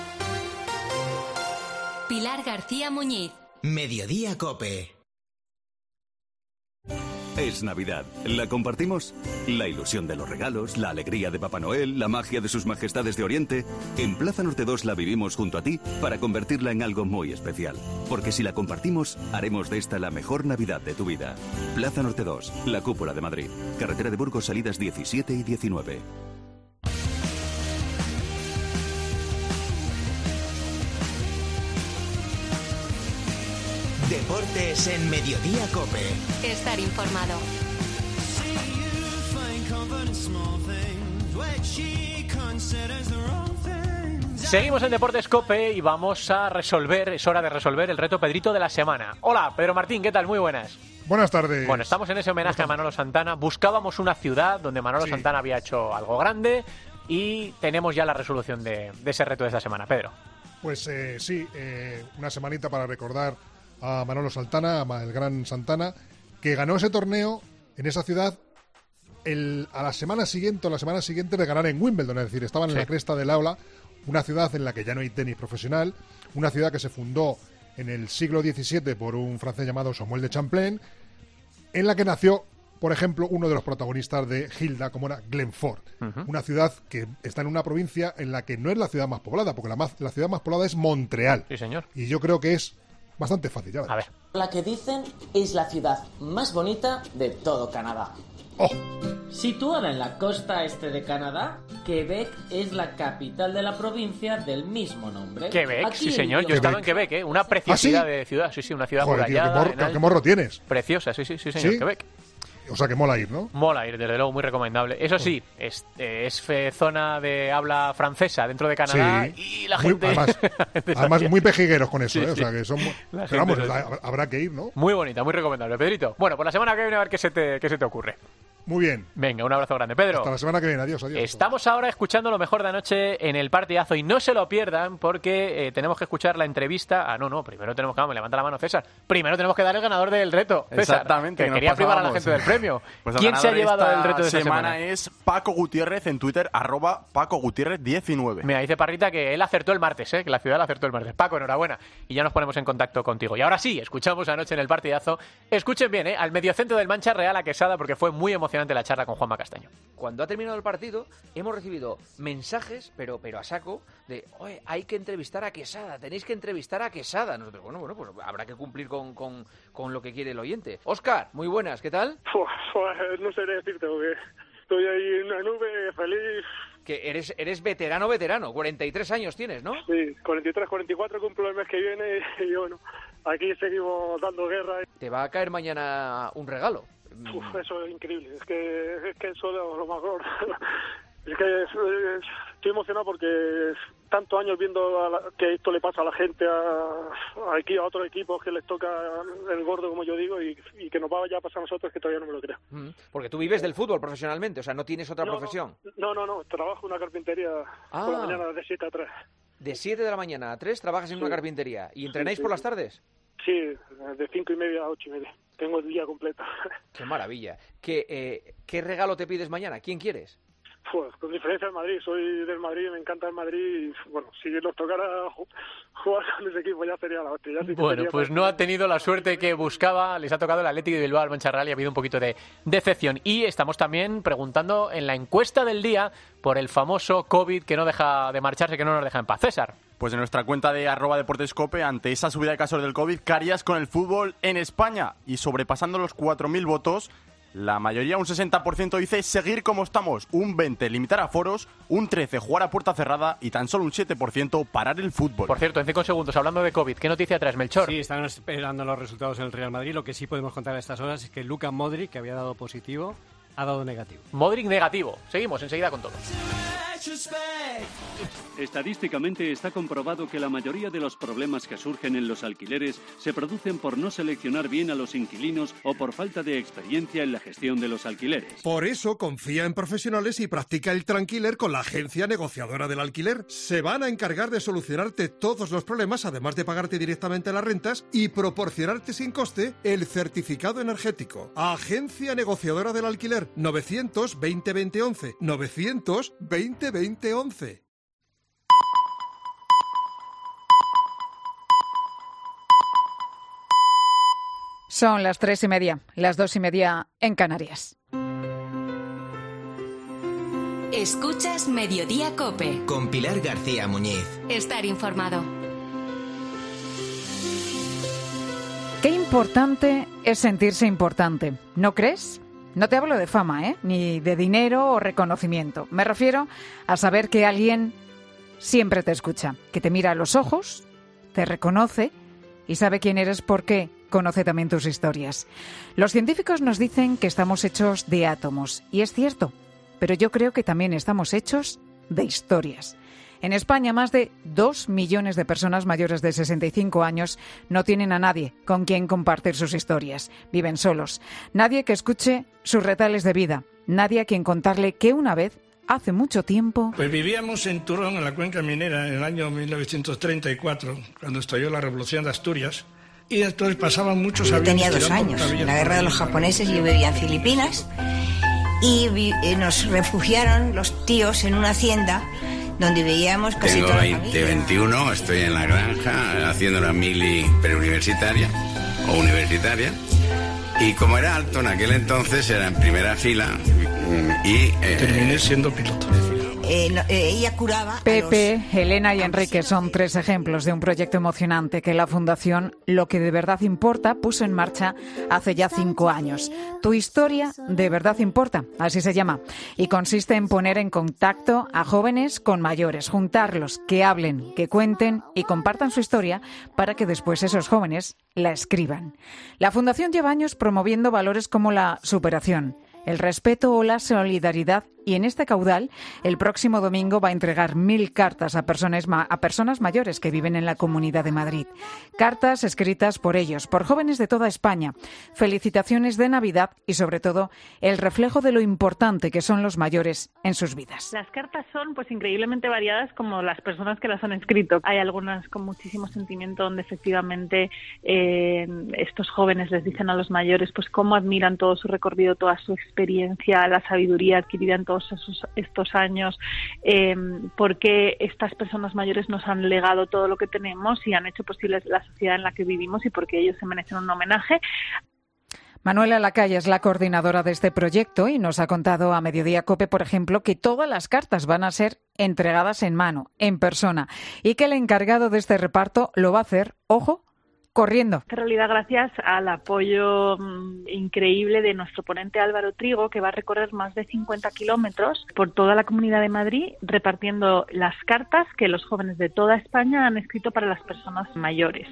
Pilar García Muñiz. Mediodía COPE. Es Navidad. ¿La compartimos? La ilusión de los regalos, la alegría de Papá Noel, la magia de sus majestades de Oriente. En Plaza Norte 2 la vivimos junto a ti para convertirla en algo muy especial. Porque si la compartimos, haremos de esta la mejor Navidad de tu vida. Plaza Norte 2, la Cúpula de Madrid. Carretera de Burgos, salidas 17 y 19. Deportes en Mediodía COPE. Estar informado. Seguimos en Deportes COPE y vamos a resolver, es hora de resolver el reto Pedrito de la semana. Hola, Pedro Martín, ¿qué tal? Muy buenas. Buenas tardes. Bueno, estamos en ese homenaje a Manolo Santana. Buscábamos una ciudad donde Manolo Santana había hecho algo grande y tenemos ya la resolución de ese reto de esta semana. Pedro. Pues una semanita para recordar a Manolo Santana, el gran Santana, que ganó ese torneo en esa ciudad a la semana siguiente de ganar en Wimbledon, es decir, estaban en la cresta del ola, una ciudad en la que ya no hay tenis profesional, una ciudad que se fundó en el siglo XVII por un francés llamado Samuel de Champlain, en la que nació, por ejemplo, uno de los protagonistas de Hilda, como era Glen Ford, una ciudad que está en una provincia en la que no es la ciudad más poblada, porque la ciudad más poblada es Montreal. Sí, señor. Y yo creo que es bastante fácil, ya verás. A ver. La que dicen es la ciudad más bonita de todo Canadá. ¡Oh! Situada en la costa este de Canadá, Quebec es la capital de la provincia del mismo nombre. Quebec, Aquí sí señor, yo he estado en Quebec, una preciosidad de ciudad, sí, una ciudad amurallada. ¿Qué morro tienes? Preciosa, sí, señor, Quebec. O sea que mola ir, ¿no? Mola ir, desde luego, muy recomendable. Eso sí, es zona de habla francesa dentro de Canadá y la gente... Además muy pejigueros con eso, Sí, O sea que son... Pero vamos, habrá que ir, ¿no? Muy bonita, muy recomendable. Pedrito, bueno, pues la semana que viene a ver qué se te ocurre. Muy bien. Venga, un abrazo grande, Pedro. Hasta la semana que viene, adiós. Estamos ahora escuchando lo mejor de anoche en el partidazo y no se lo pierdan porque tenemos que escuchar la entrevista. Primero tenemos que... levanta la mano, César. Primero tenemos que dar el ganador del reto, César. Exactamente. Que quería privar a la gente del premio. Pues ¿Quién se ha llevado el reto de esta semana? Es Paco Gutiérrez en Twitter, @PacoGutiérrez19. Mira, dice Parrita que él acertó el martes, que la ciudad la acertó el martes. Paco, enhorabuena. Y ya nos ponemos en contacto contigo. Y ahora sí, escuchamos anoche en el partidazo. Escuchen bien, al mediocentro del Mancha, Real a Quesada, porque fue muy emocionante la charla con Juanma Castaño. Cuando ha terminado el partido, hemos recibido mensajes, pero a saco, de, oye, hay que entrevistar a Quesada, tenéis que entrevistar a Quesada. Nosotros, bueno, pues habrá que cumplir con lo que quiere el oyente. Óscar, muy buenas, ¿qué tal? Pues no sé decirte, porque estoy ahí en una nube, feliz. Que eres veterano, 43 años tienes, ¿no? Sí, 43, 44 cumplo el mes que viene y bueno, aquí seguimos dando guerra. Te va a caer mañana un regalo. Eso es increíble, es que eso es lo mejor. Es que estoy emocionado porque tantos años viendo que esto le pasa a la gente, a otros equipos que les toca el gordo, como yo digo, y que nos vaya a pasar a nosotros, que todavía no me lo creo. Porque tú vives del fútbol profesionalmente, o sea, no tienes otra profesión. No, trabajo en una carpintería por la mañana de 7 a 3. De 7 de la mañana a 3 trabajas en una carpintería. ¿Y entrenáis por las tardes? Sí, de 5:30 a 8:30. Tengo el día completo. ¡Qué maravilla! ¿Qué regalo te pides mañana? ¿Quién quieres? Pues con diferencia del Madrid. Soy del Madrid, me encanta el Madrid. Y, bueno, si nos tocara jugar con ese equipo ya sería la hostia. Bueno, pues no ha tenido la suerte que buscaba. Les ha tocado el Atlético de Bilbao al Mancha Real y ha habido un poquito de decepción. Y estamos también preguntando en la encuesta del día por el famoso COVID que no deja de marcharse, que no nos deja en paz. César. Pues en nuestra cuenta de @deportescope, ante esa subida de casos del COVID, ¿qué harías con el fútbol en España? Y sobrepasando los 4.000 votos, la mayoría, un 60%, dice seguir como estamos, un 20% limitar aforos, un 13% jugar a puerta cerrada y tan solo un 7% parar el fútbol. Por cierto, en 5 segundos, hablando de COVID, ¿qué noticia traes, Melchor? Sí, están esperando los resultados en el Real Madrid. Lo que sí podemos contar a estas horas es que Luka Modric, que había dado positivo, ha dado negativo. Modric negativo. Seguimos enseguida con todo. Estadísticamente está comprobado que la mayoría de los problemas que surgen en los alquileres se producen por no seleccionar bien a los inquilinos o por falta de experiencia en la gestión de los alquileres. Por eso confía en profesionales y practica el Tranquiler con la agencia negociadora del alquiler. Se van a encargar de solucionarte todos los problemas, además de pagarte directamente las rentas y proporcionarte sin coste el certificado energético. Agencia negociadora del alquiler, 920 2011, 920 2011. Son las 3:30, las 2:30 en Canarias. Escuchas Mediodía COPE. Con Pilar García Muñiz. Estar informado. Qué importante es sentirse importante, ¿no crees? No te hablo de fama, ni de dinero o reconocimiento. Me refiero a saber que alguien siempre te escucha, que te mira a los ojos, te reconoce y sabe quién eres porque conoce también tus historias. Los científicos nos dicen que estamos hechos de átomos, y es cierto, pero yo creo que también estamos hechos de historias. En España, más de 2 millones de personas mayores de 65 años no tienen a nadie con quien compartir sus historias. Viven solos. Nadie que escuche sus retales de vida. Nadie a quien contarle que una vez, hace mucho tiempo... Pues vivíamos en Turón, en la cuenca minera, en el año 1934, cuando estalló la Revolución de Asturias. Y entonces pasaban muchos aviones. Yo tenía 2 años, en la guerra de los japoneses, yo vivía en Filipinas. Y nos refugiaron los tíos en una hacienda donde veíamos casi Tengo toda la 20, familia. 21, estoy en la granja haciendo la mili preuniversitaria o universitaria. Y como era alto en aquel entonces, era en primera fila y... terminé siendo piloto. Ella curaba. Pepe, Elena y Enrique son 3 ejemplos de un proyecto emocionante que la Fundación Lo que de verdad importa puso en marcha hace ya 5 años. Tu historia de verdad importa, así se llama, y consiste en poner en contacto a jóvenes con mayores, juntarlos, que hablen, que cuenten y compartan su historia para que después esos jóvenes la escriban. La Fundación lleva años promoviendo valores como la superación, el respeto o la solidaridad, y en este caudal el próximo domingo va a entregar 1000 cartas a personas mayores que viven en la Comunidad de Madrid. Cartas escritas por ellos, por jóvenes de toda España. Felicitaciones de Navidad y, sobre todo, el reflejo de lo importante que son los mayores en sus vidas. Las cartas son pues increíblemente variadas como las personas que las han escrito. Hay algunas con muchísimo sentimiento donde efectivamente estos jóvenes les dicen a los mayores pues cómo admiran todo su recorrido, toda su experiencia, la sabiduría adquirida en todos estos años, porque estas personas mayores nos han legado todo lo que tenemos y han hecho posible la sociedad en la que vivimos y porque ellos se merecen un homenaje. Manuela Lacalle es la coordinadora de este proyecto y nos ha contado a Mediodía COPE, por ejemplo, que todas las cartas van a ser entregadas en mano, en persona, y que el encargado de este reparto lo va a hacer, ojo, corriendo. En realidad, gracias al apoyo increíble de nuestro ponente Álvaro Trigo, que va a recorrer más de 50 kilómetros por toda la Comunidad de Madrid, repartiendo las cartas que los jóvenes de toda España han escrito para las personas mayores.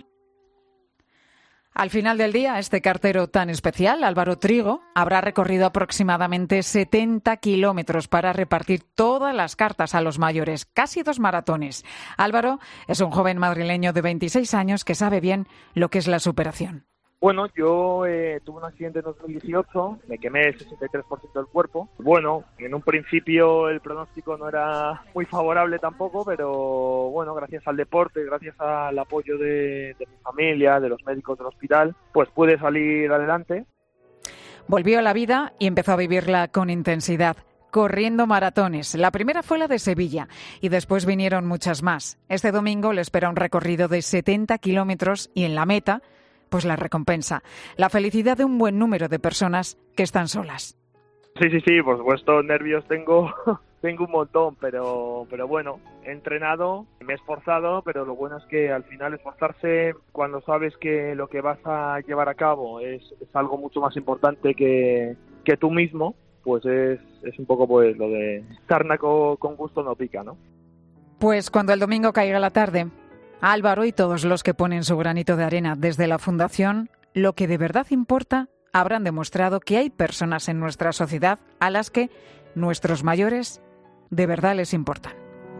Al final del día, este cartero tan especial, Álvaro Trigo, habrá recorrido aproximadamente 70 kilómetros para repartir todas las cartas a los mayores, casi 2 maratones. Álvaro es un joven madrileño de 26 años que sabe bien lo que es la superación. Bueno, yo tuve un accidente en 2018, me quemé el 63% del cuerpo. Bueno, en un principio el pronóstico no era muy favorable tampoco, pero bueno, gracias al deporte, gracias al apoyo de mi familia, de los médicos del hospital, pues pude salir adelante. Volvió a la vida y empezó a vivirla con intensidad, corriendo maratones. La primera fue la de Sevilla y después vinieron muchas más. Este domingo le espera un recorrido de 70 kilómetros y en la meta, pues la recompensa, la felicidad de un buen número de personas que están solas. Sí, por supuesto, nervios tengo un montón, pero bueno, he entrenado, me he esforzado, pero lo bueno es que al final esforzarse cuando sabes que lo que vas a llevar a cabo es algo mucho más importante que tú mismo, pues es un poco pues lo de sarna con gusto no pica, ¿no? Pues cuando el domingo caiga la tarde, Álvaro y todos los que ponen su granito de arena desde la Fundación Lo que de verdad importa habrán demostrado que hay personas en nuestra sociedad a las que nuestros mayores de verdad les importan.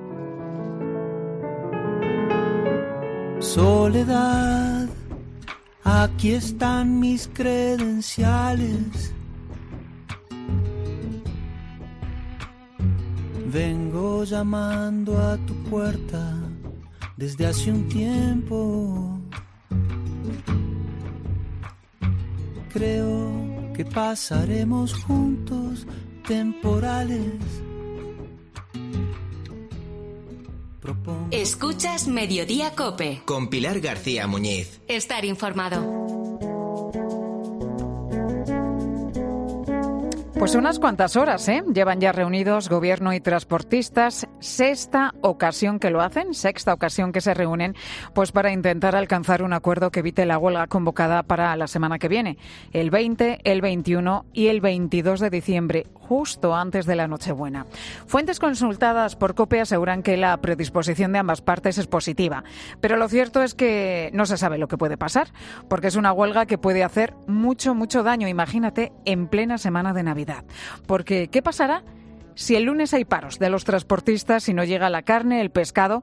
Soledad, aquí están mis credenciales. Vengo llamando a tu puerta desde hace un tiempo. Creo que pasaremos juntos temporales. Escuchas Mediodía COPE. Con Pilar García Muñiz. Estar informado. Pues unas cuantas horas, llevan ya reunidos gobierno y transportistas. Sexta ocasión que lo hacen, sexta ocasión que se reúnen, pues para intentar alcanzar un acuerdo que evite la huelga convocada para la semana que viene, el 20, el 21 y el 22 de diciembre, justo antes de la Nochebuena. Fuentes consultadas por COPE aseguran que la predisposición de ambas partes es positiva, pero lo cierto es que no se sabe lo que puede pasar, porque es una huelga que puede hacer mucho daño, imagínate, en plena semana de Navidad. Porque, ¿qué pasará si el lunes hay paros de los transportistas y no llega la carne, el pescado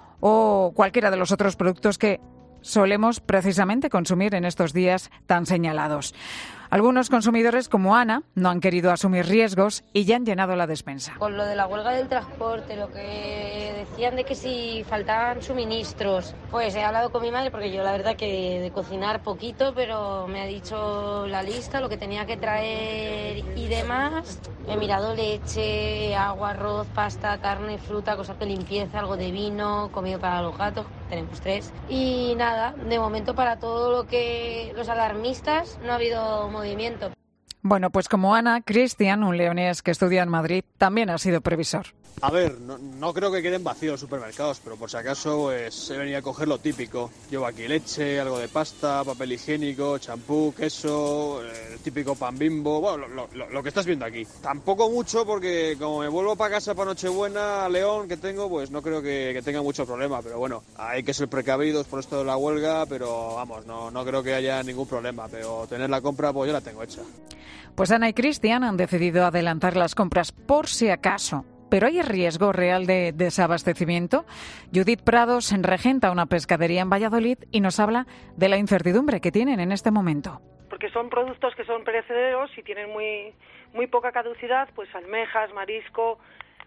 o cualquiera de los otros productos que solemos precisamente consumir en estos días tan señalados? Algunos consumidores, como Ana, no han querido asumir riesgos y ya han llenado la despensa. Con lo de la huelga del transporte, lo que decían de que si faltaban suministros, pues he hablado con mi madre, porque yo la verdad que de cocinar poquito, pero me ha dicho la lista, lo que tenía que traer y demás. He mirado leche, agua, arroz, pasta, carne, fruta, cosas de limpieza, algo de vino, comida para los gatos, tenemos 3. Y nada, de momento para todo lo que los alarmistas no ha habido movimiento. Bueno, pues como Ana, Cristian, un leonés que estudia en Madrid, también ha sido previsor. A ver, no creo que queden vacíos los supermercados, pero por si acaso pues he venido a coger lo típico. Llevo aquí leche, algo de pasta, papel higiénico, champú, queso, el típico pan Bimbo, bueno, lo que estás viendo aquí. Tampoco mucho porque como me vuelvo para casa para Nochebuena, León, que tengo, pues no creo que tenga mucho problema, pero bueno, hay que ser precavidos por esto de la huelga, pero vamos, no creo que haya ningún problema, pero tener la compra pues yo la tengo hecha. Pues Ana y Cristian han decidido adelantar las compras por si acaso. ¿Pero hay riesgo real de desabastecimiento? Judith Prados regenta una pescadería en Valladolid y nos habla de la incertidumbre que tienen en este momento. Porque son productos que son perecederos y tienen muy poca caducidad, pues almejas, marisco,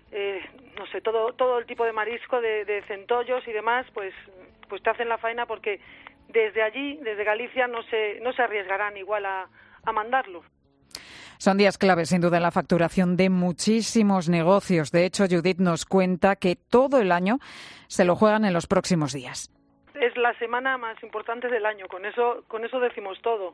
no sé, todo el tipo de marisco, de centollos y demás, pues te hacen la faena porque desde allí, desde Galicia, no se arriesgarán igual a mandarlo. Son días claves, sin duda, en la facturación de muchísimos negocios. De hecho, Judith nos cuenta que todo el año se lo juegan en los próximos días. Es la semana más importante del año, con eso decimos todo.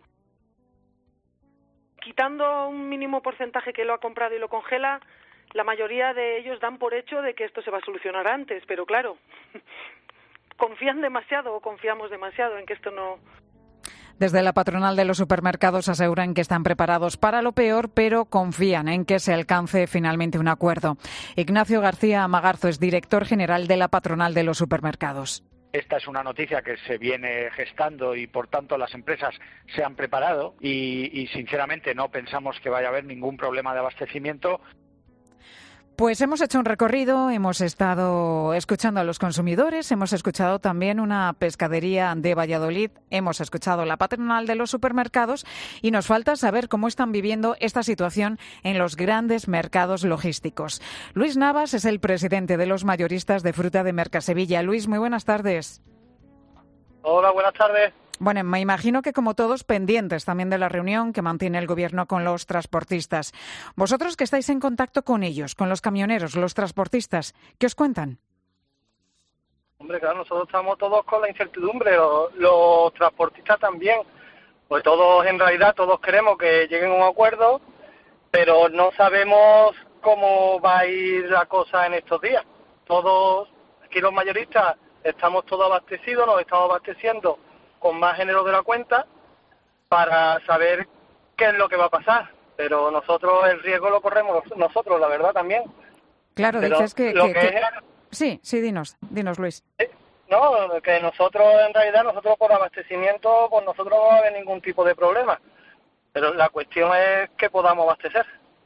Quitando un mínimo porcentaje que lo ha comprado y lo congela, la mayoría de ellos dan por hecho de que esto se va a solucionar antes, pero claro, confían demasiado o confiamos demasiado en que esto no... Desde la patronal de los supermercados aseguran que están preparados para lo peor, pero confían en que se alcance finalmente un acuerdo. Ignacio García Magarzo es director general de la patronal de los supermercados. Esta es una noticia que se viene gestando y, por tanto, las empresas se han preparado y sinceramente, no pensamos que vaya a haber ningún problema de abastecimiento. Pues hemos hecho un recorrido, hemos estado escuchando a los consumidores, hemos escuchado también una pescadería de Valladolid, hemos escuchado la patronal de los supermercados y nos falta saber cómo están viviendo esta situación en los grandes mercados logísticos. Luis Navas es el presidente de los mayoristas de fruta de Mercasevilla. Luis, muy buenas tardes. Hola, buenas tardes. Bueno, me imagino que como todos pendientes también de la reunión que mantiene el Gobierno con los transportistas. Vosotros que estáis en contacto con ellos, con los camioneros, los transportistas, ¿qué os cuentan? Hombre, claro, nosotros estamos todos con la incertidumbre, los transportistas también. Pues todos, en realidad, todos queremos que lleguen a un acuerdo, pero no sabemos cómo va a ir la cosa en estos días. Todos, aquí los mayoristas, estamos todos abastecidos, nos estamos abasteciendo con más género de la cuenta para saber qué es lo que va a pasar. Pero nosotros el riesgo lo corremos nosotros, la verdad, también. Claro, pero dices que... Sí, dinos Luis. No, que nosotros, en realidad, nosotros por abastecimiento, pues nosotros no va a haber ningún tipo de problema. Pero la cuestión es que podamos abastecer.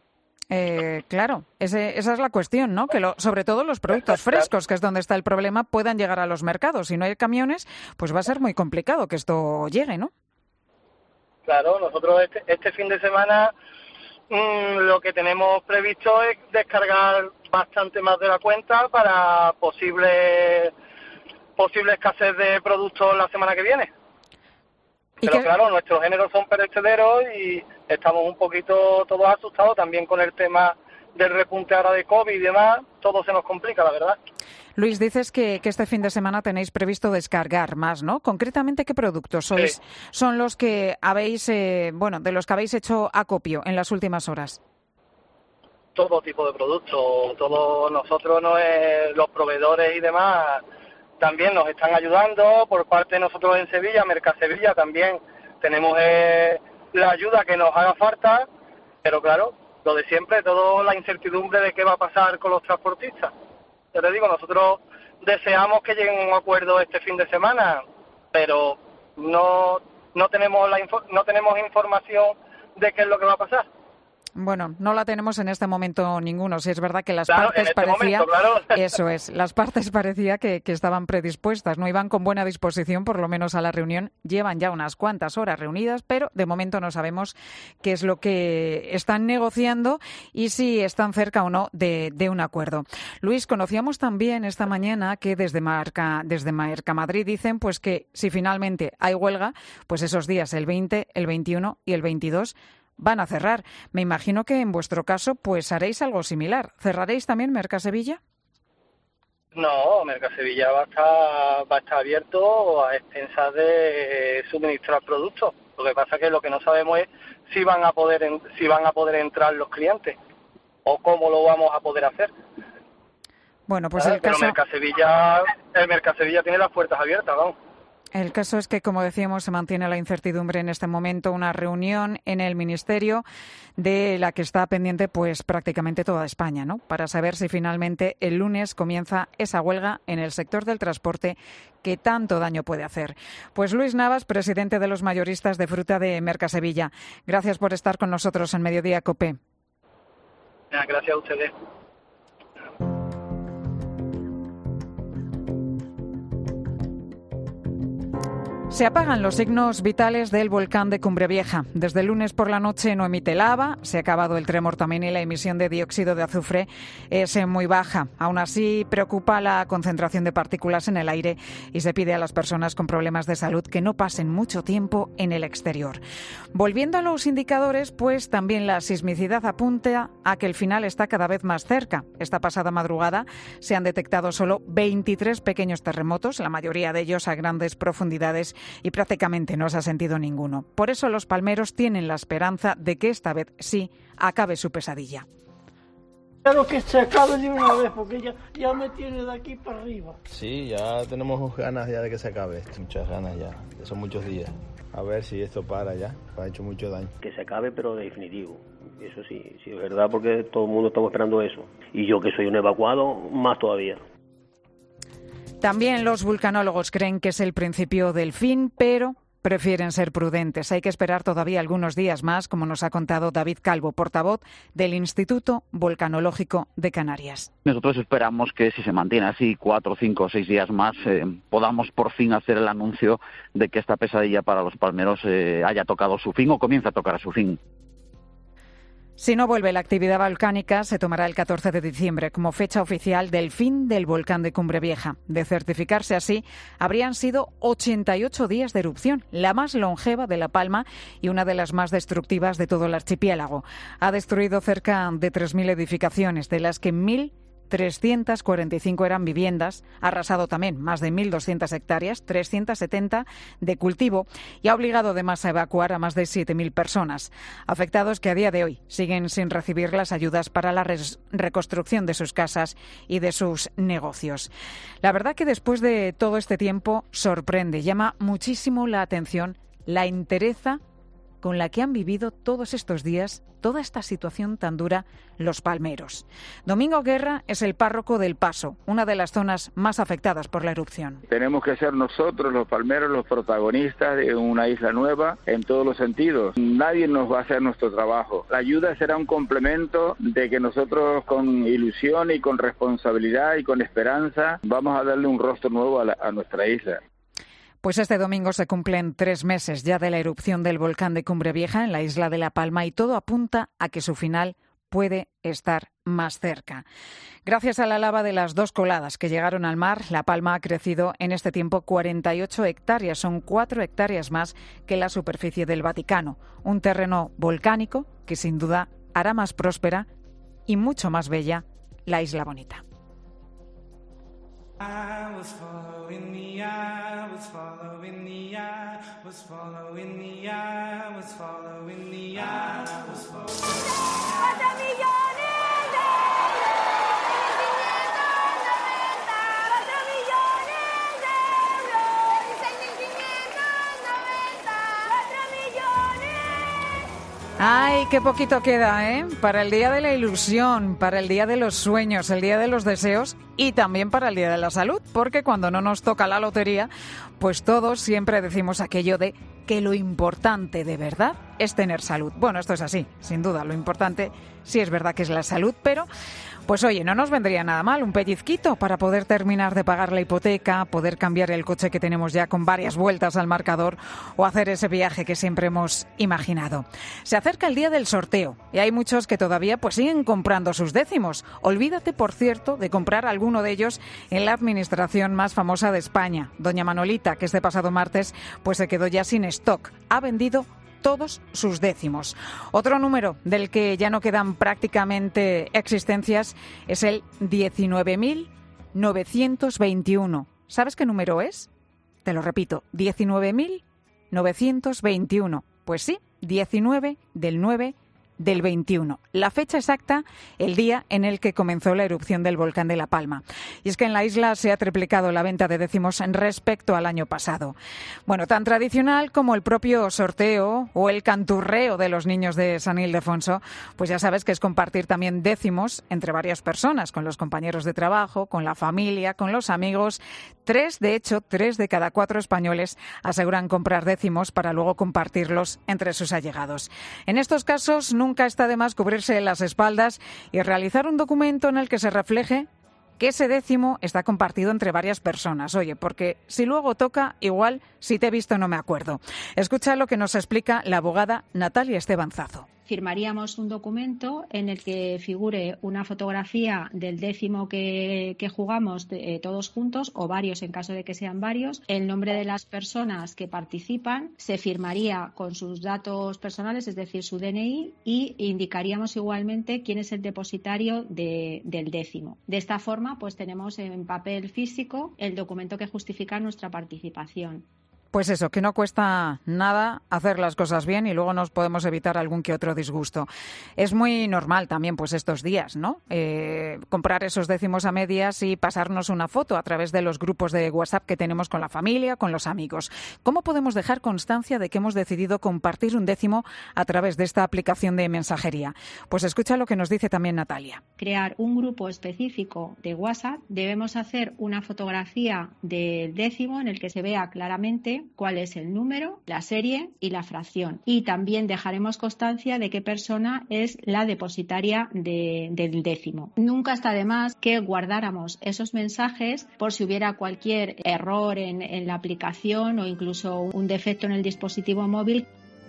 Claro, esa es la cuestión, ¿no? Que sobre todo los productos frescos, que es donde está el problema, puedan llegar a los mercados. Si no hay camiones, pues va a ser muy complicado que esto llegue, ¿no? Claro, nosotros este fin de semana lo que tenemos previsto es descargar bastante más de la cuenta para posible escasez de productos la semana que viene. Pero claro, nuestros géneros son perecederos y estamos un poquito todos asustados también con el tema del repunte ahora de COVID y demás. Todo se nos complica, la verdad. Luis, dices que este fin de semana tenéis previsto descargar más, ¿no? Concretamente, ¿qué productos son los que habéis, de los que habéis hecho acopio en las últimas horas? Todo tipo de productos. Todos nosotros, los proveedores y demás, también nos están ayudando. Por parte de nosotros en Sevilla, Mercasevilla, también tenemos la ayuda que nos haga falta, pero claro, lo de siempre, toda la incertidumbre de qué va a pasar con los transportistas. Yo te digo, nosotros deseamos que lleguen a un acuerdo este fin de semana, pero no tenemos información de qué es lo que va a pasar. Bueno, no la tenemos en este momento ninguno. Si es verdad que las partes parecía, eso es, las partes parecía que estaban predispuestas, no iban con buena disposición, por lo menos a la reunión. Llevan ya unas cuantas horas reunidas, pero de momento no sabemos qué es lo que están negociando y si están cerca o no de un acuerdo. Luis, conocíamos también esta mañana que desde Mercamadrid dicen pues que si finalmente hay huelga, pues esos días, el 20, el 21 y el 22, van a cerrar. Me imagino que en vuestro caso pues haréis algo similar. ¿Cerraréis también Mercasevilla? No, Mercasevilla va a estar abierto a expensas de suministrar productos. Lo que pasa es que lo que no sabemos es si van a poder entrar los clientes o cómo lo vamos a poder hacer. Bueno, pues Pero Mercasevilla tiene las puertas abiertas, vamos. El caso es que, como decíamos, se mantiene la incertidumbre en este momento. Una reunión en el Ministerio de la que está pendiente pues prácticamente toda España, ¿no? Para saber si finalmente el lunes comienza esa huelga en el sector del transporte que tanto daño puede hacer. Pues Luis Navas, presidente de los mayoristas de fruta de Mercasevilla, gracias por estar con nosotros en Mediodía COPE. Gracias a ustedes. Se apagan los signos vitales del volcán de Cumbrebieja. Desde el lunes por la noche no emite lava, se ha acabado el tremor también y la emisión de dióxido de azufre es muy baja. Aún así, preocupa la concentración de partículas en el aire y se pide a las personas con problemas de salud que no pasen mucho tiempo en el exterior. Volviendo a los indicadores, pues también la sismicidad apunta a que el final está cada vez más cerca. Esta pasada madrugada se han detectado solo 23 pequeños terremotos, la mayoría de ellos a grandes profundidades, y prácticamente no se ha sentido ninguno. Por eso los palmeros tienen la esperanza de que esta vez sí acabe su pesadilla. Claro que se acabe de una vez, porque ya me tiene de aquí para arriba. Sí, ya tenemos ganas ya de que se acabe, muchas ganas ya, son muchos días. A ver si esto para ya, ha hecho mucho daño. Que se acabe, pero definitivo. Eso sí es verdad, porque todo el mundo estamos esperando eso. Y yo, que soy un evacuado, más todavía. También los vulcanólogos creen que es el principio del fin, pero prefieren ser prudentes. Hay que esperar todavía algunos días más, como nos ha contado David Calvo, portavoz del Instituto Volcanológico de Canarias. Nosotros esperamos que si se mantiene así 4, 5 o 6 días más, podamos por fin hacer el anuncio de que esta pesadilla para los palmeros haya tocado su fin o comienza a tocar a su fin. Si no vuelve la actividad volcánica, se tomará el 14 de diciembre como fecha oficial del fin del volcán de Cumbrebieja. De certificarse así, habrían sido 88 días de erupción, la más longeva de La Palma y una de las más destructivas de todo el archipiélago. Ha destruido cerca de 3.000 edificaciones, de las que 1.345 eran viviendas, ha arrasado también más de 1.200 hectáreas, 370 de cultivo y ha obligado además a evacuar a más de 7.000 personas. Afectados que a día de hoy siguen sin recibir las ayudas para la reconstrucción de sus casas y de sus negocios. La verdad que después de todo este tiempo sorprende, llama muchísimo la atención la entereza con la que han vivido todos estos días, toda esta situación tan dura, los palmeros. Domingo Guerra es el párroco del Paso, una de las zonas más afectadas por la erupción. Tenemos que ser nosotros, los palmeros, los protagonistas de una isla nueva en todos los sentidos. Nadie nos va a hacer nuestro trabajo. La ayuda será un complemento de que nosotros con ilusión y con responsabilidad y con esperanza vamos a darle un rostro nuevo a nuestra isla. Pues este domingo se cumplen 3 meses ya de la erupción del volcán de Cumbre Vieja en la isla de La Palma y todo apunta a que su final puede estar más cerca. Gracias a la lava de las 2 coladas que llegaron al mar, La Palma ha crecido en este tiempo 48 hectáreas, son 4 hectáreas más que la superficie del Vaticano. Un terreno volcánico que sin duda hará más próspera y mucho más bella la Isla Bonita. I was following the eye, was following the eye, was following the eye, was following the eye, was following the eye. Ay, qué poquito queda, ¿eh? Para el día de la ilusión, para el día de los sueños, el día de los deseos y también para el día de la salud, porque cuando no nos toca la lotería, pues todos siempre decimos aquello de que lo importante de verdad es tener salud. Bueno, esto es así, sin duda, lo importante sí es verdad que es la salud, pero pues oye, no nos vendría nada mal un pellizquito para poder terminar de pagar la hipoteca, poder cambiar el coche que tenemos ya con varias vueltas al marcador o hacer ese viaje que siempre hemos imaginado. Se acerca el día del sorteo y hay muchos que todavía pues siguen comprando sus décimos. Olvídate, por cierto, de comprar alguno de ellos en la administración más famosa de España, doña Manolita, que este pasado martes pues se quedó ya sin stock. Ha vendido todos sus décimos. Otro número del que ya no quedan prácticamente existencias es el 19.921. ¿Sabes qué número es? Te lo repito, 19.921. Pues sí, 19 del 9 del 21. La fecha exacta, el día en el que comenzó la erupción del volcán de La Palma. Y es que en la isla se ha triplicado la venta de décimos respecto al año pasado. Bueno, tan tradicional como el propio sorteo o el canturreo de los niños de San Ildefonso, pues ya sabes que es compartir también décimos entre varias personas, con los compañeros de trabajo, con la familia, con los amigos. 3 de cada 4 españoles aseguran comprar décimos para luego compartirlos entre sus allegados. En estos casos, nunca está de más cubrirse las espaldas y realizar un documento en el que se refleje que ese décimo está compartido entre varias personas. Oye, porque si luego toca, igual si te he visto no me acuerdo. Escucha lo que nos explica la abogada Natalia Estebanzazo. Firmaríamos un documento en el que figure una fotografía del décimo que jugamos todos juntos o varios en caso de que sean varios, el nombre de las personas que participan, se firmaría con sus datos personales, es decir, su DNI, y indicaríamos igualmente quién es el depositario del décimo. De esta forma, pues tenemos en papel físico el documento que justifica nuestra participación. Pues eso, que no cuesta nada hacer las cosas bien y luego nos podemos evitar algún que otro disgusto. Es muy normal también pues estos días, ¿no? Comprar esos décimos a medias y pasarnos una foto a través de los grupos de WhatsApp que tenemos con la familia, con los amigos. ¿Cómo podemos dejar constancia de que hemos decidido compartir un décimo a través de esta aplicación de mensajería? Pues escucha lo que nos dice también Natalia. Crear un grupo específico de WhatsApp, debemos hacer una fotografía del décimo en el que se vea claramente cuál es el número, la serie y la fracción. Y también dejaremos constancia de qué persona es la depositaria del décimo. Nunca está de más que guardáramos esos mensajes por si hubiera cualquier error en la aplicación o incluso un defecto en el dispositivo móvil.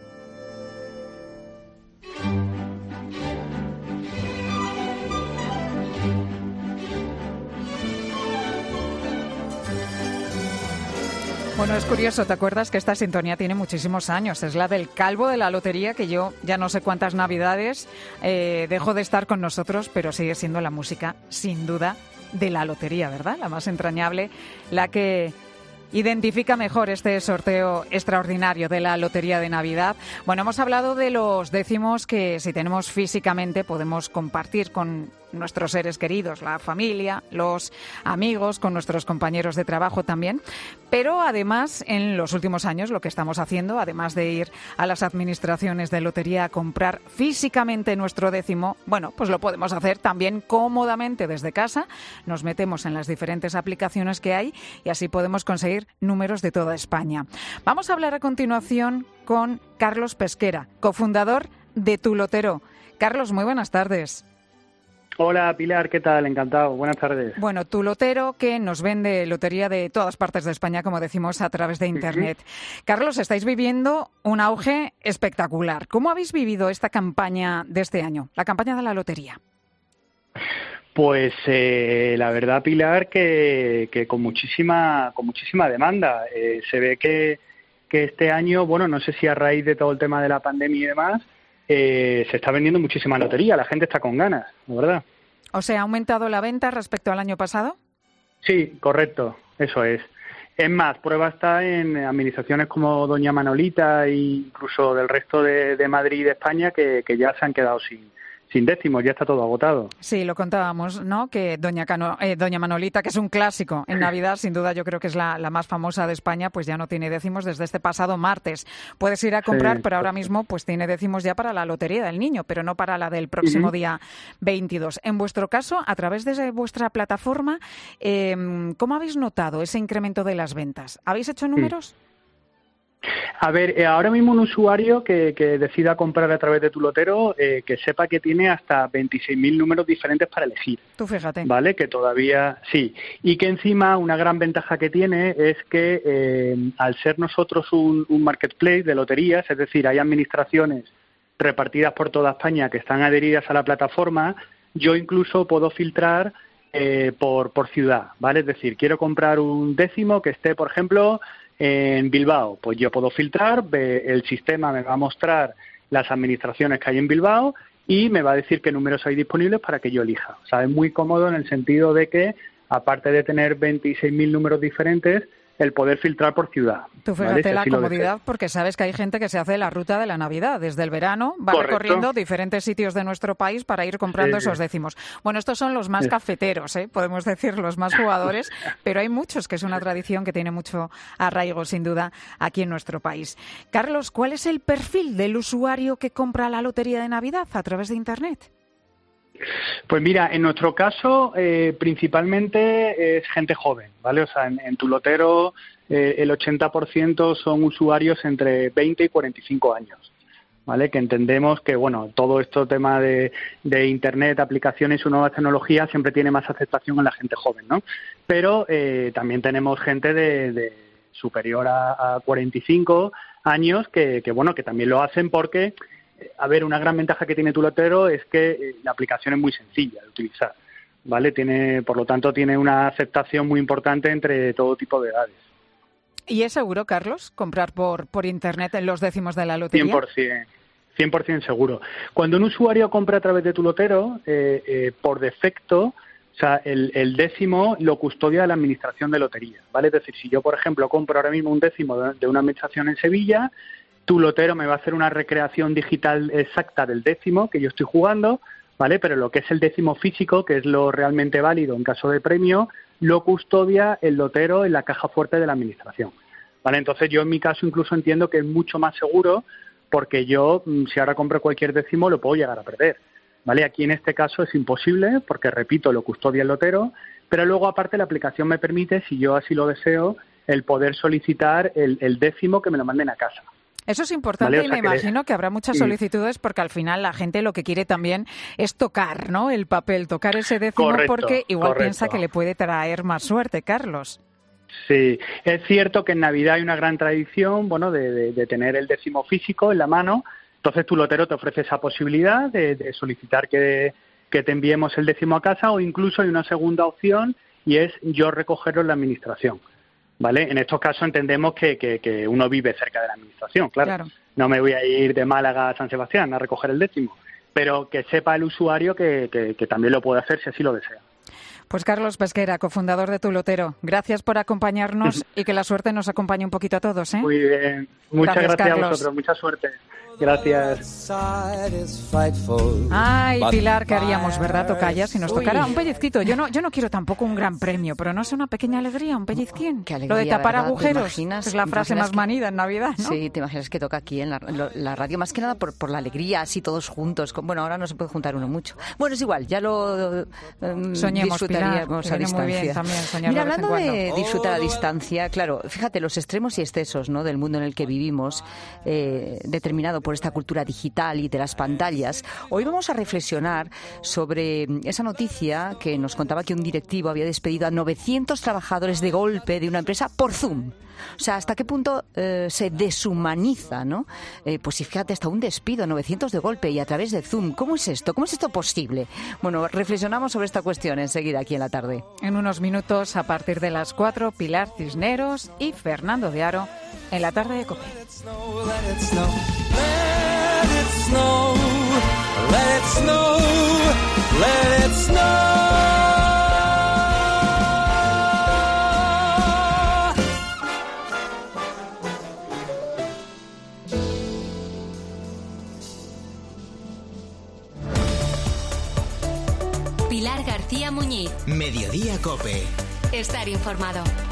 Bueno, es curioso, ¿te acuerdas que esta sintonía tiene muchísimos años? Es la del calvo de la lotería, que yo ya no sé cuántas navidades dejo de estar con nosotros, pero sigue siendo la música, sin duda, de la lotería, ¿verdad? La más entrañable, la que identifica mejor este sorteo extraordinario de la Lotería de Navidad. Bueno, hemos hablado de los décimos que si tenemos físicamente podemos compartir con nuestros seres queridos, la familia, los amigos, con nuestros compañeros de trabajo también. Pero además, en los últimos años, lo que estamos haciendo, además de ir a las administraciones de lotería a comprar físicamente nuestro décimo, bueno, pues lo podemos hacer también cómodamente desde casa. Nos metemos en las diferentes aplicaciones que hay y así podemos conseguir números de toda España. Vamos a hablar a continuación con Carlos Pesquera, cofundador de Tu Lotero. Carlos, muy buenas tardes. Hola Pilar, ¿qué tal? Encantado, buenas tardes. Bueno, Tu Lotero, que nos vende lotería de todas partes de España, como decimos, a través de Internet. Carlos, estáis viviendo un auge espectacular. ¿Cómo habéis vivido esta campaña de este año, la campaña de la lotería? Pues la verdad, Pilar, que con muchísima demanda. Se ve que este año, bueno, no sé si a raíz de todo el tema de la pandemia y demás, se está vendiendo muchísima lotería. La gente está con ganas, ¿no, verdad? O sea, ¿ha aumentado la venta respecto al año pasado? Sí, correcto, eso es. Es más, prueba está en administraciones como Doña Manolita e incluso del resto de Madrid y de España que ya se han quedado sin décimos, ya está todo agotado. Sí, lo contábamos, ¿no? Que Doña Manolita, que es un clásico en Navidad, sin duda yo creo que es la más famosa de España, pues ya no tiene décimos desde este pasado martes. Puedes ir a comprar, sí, pero ahora mismo pues tiene décimos ya para la lotería del niño, pero no para la del próximo día 22. En vuestro caso, a través de vuestra plataforma, ¿cómo habéis notado ese incremento de las ventas? ¿Habéis hecho números? A ver, ahora mismo un usuario que decida comprar a través de Tu Lotero, que sepa que tiene hasta 26.000 números diferentes para elegir. Tú fíjate. ¿Vale? Que todavía sí. Y que encima una gran ventaja que tiene es que al ser nosotros un marketplace de loterías, es decir, hay administraciones repartidas por toda España que están adheridas a la plataforma, yo incluso puedo filtrar por ciudad, ¿vale? Es decir, quiero comprar un décimo que esté, por ejemplo, en Bilbao, pues yo puedo filtrar, el sistema me va a mostrar las administraciones que hay en Bilbao y me va a decir qué números hay disponibles para que yo elija. O sea, es muy cómodo en el sentido de que, aparte de tener 26.000 números diferentes, el poder filtrar por ciudad. Tú fíjate, ¿vale? La comodidad, porque sabes que hay gente que se hace la ruta de la Navidad. Desde el verano va recorriendo diferentes sitios de nuestro país para ir comprando esos décimos. Bueno, estos son los más cafeteros, podemos decir, los más jugadores, pero hay muchos que es una tradición que tiene mucho arraigo, sin duda, aquí en nuestro país. Carlos, ¿cuál es el perfil del usuario que compra la lotería de Navidad a través de Internet? Pues mira, en nuestro caso principalmente es gente joven, ¿vale? O sea, en Tu Lotero el 80% son usuarios entre 20 y 45 años, ¿vale? Que entendemos que, bueno, todo este tema de Internet, aplicaciones y nuevas tecnologías siempre tiene más aceptación en la gente joven, ¿no? Pero también tenemos gente de superior a 45 años que también lo hacen porque... A ver, una gran ventaja que tiene Tu Lotero es que la aplicación es muy sencilla de utilizar, ¿vale? Por lo tanto, tiene una aceptación muy importante entre todo tipo de edades. ¿Y es seguro, Carlos, comprar por Internet en los décimos de la lotería? 100% seguro. Cuando un usuario compra a través de Tu Lotero, por defecto, o sea, el décimo lo custodia la administración de lotería, ¿vale? Es decir, si yo, por ejemplo, compro ahora mismo un décimo de una administración en Sevilla, Tu Lotero me va a hacer una recreación digital exacta del décimo que yo estoy jugando, ¿vale? Pero lo que es el décimo físico, que es lo realmente válido en caso de premio, lo custodia el lotero en la caja fuerte de la administración, ¿vale? Entonces yo en mi caso incluso entiendo que es mucho más seguro porque yo, si ahora compro cualquier décimo, lo puedo llegar a perder, ¿vale? Aquí en este caso es imposible porque, repito, lo custodia el lotero, pero luego aparte la aplicación me permite, si yo así lo deseo, el poder solicitar el décimo que me lo manden a casa. Eso es importante, vale, y me imagino que habrá muchas solicitudes porque al final la gente lo que quiere también es tocar, ¿no? El papel, tocar ese décimo porque igual piensa que le puede traer más suerte, Carlos. Sí, es cierto que en Navidad hay una gran tradición, bueno, de tener el décimo físico en la mano. Entonces Tu Lotero te ofrece esa posibilidad de solicitar que te enviemos el décimo a casa, o incluso hay una segunda opción y es yo recogerlo en la administración. ¿Vale? En estos casos entendemos que uno vive cerca de la administración, claro. No me voy a ir de Málaga a San Sebastián a recoger el décimo, pero que sepa el usuario que también lo puede hacer si así lo desea. Pues Carlos Pesquera, cofundador de Tu Lotero, gracias por acompañarnos y que la suerte nos acompañe un poquito a todos, ¿eh? Muy bien, muchas gracias a Carlos. vosotros, mucha suerte. Gracias. Ay, Pilar, ¿qué haríamos, verdad, tocaya? Si nos tocara un pellizquito. Yo no quiero tampoco un gran premio, pero no es una pequeña alegría, un pellizquín. Qué alegría, lo de tapar ¿verdad? agujeros, es la frase más manida en Navidad, ¿no? Sí, te imaginas que toca aquí en la radio, más que nada por la alegría, así todos juntos. Bueno, ahora no se puede juntar uno mucho. Bueno, es igual, ya lo soñemos, disfrutaríamos Pilar, a distancia. muy bien también soñar. Mira, hablando de disfrutar a distancia, claro, fíjate, los extremos y excesos, ¿no?, del mundo en el que vivimos, determinado por esta cultura digital y de las pantallas. Hoy vamos a reflexionar sobre esa noticia que nos contaba que un directivo había despedido a 900 trabajadores de golpe de una empresa por Zoom. O sea, ¿hasta qué punto se deshumaniza, no? Pues sí, fíjate, hasta un despido, 900 de golpe y a través de Zoom. ¿Cómo es esto? ¿Cómo es esto posible? Bueno, reflexionamos sobre esta cuestión enseguida aquí en La Tarde. En unos minutos, a partir de las 4, Pilar Cisneros y Fernando de Aro en La Tarde de COPE. Pilar García Muñiz. Mediodía COPE. Estar informado.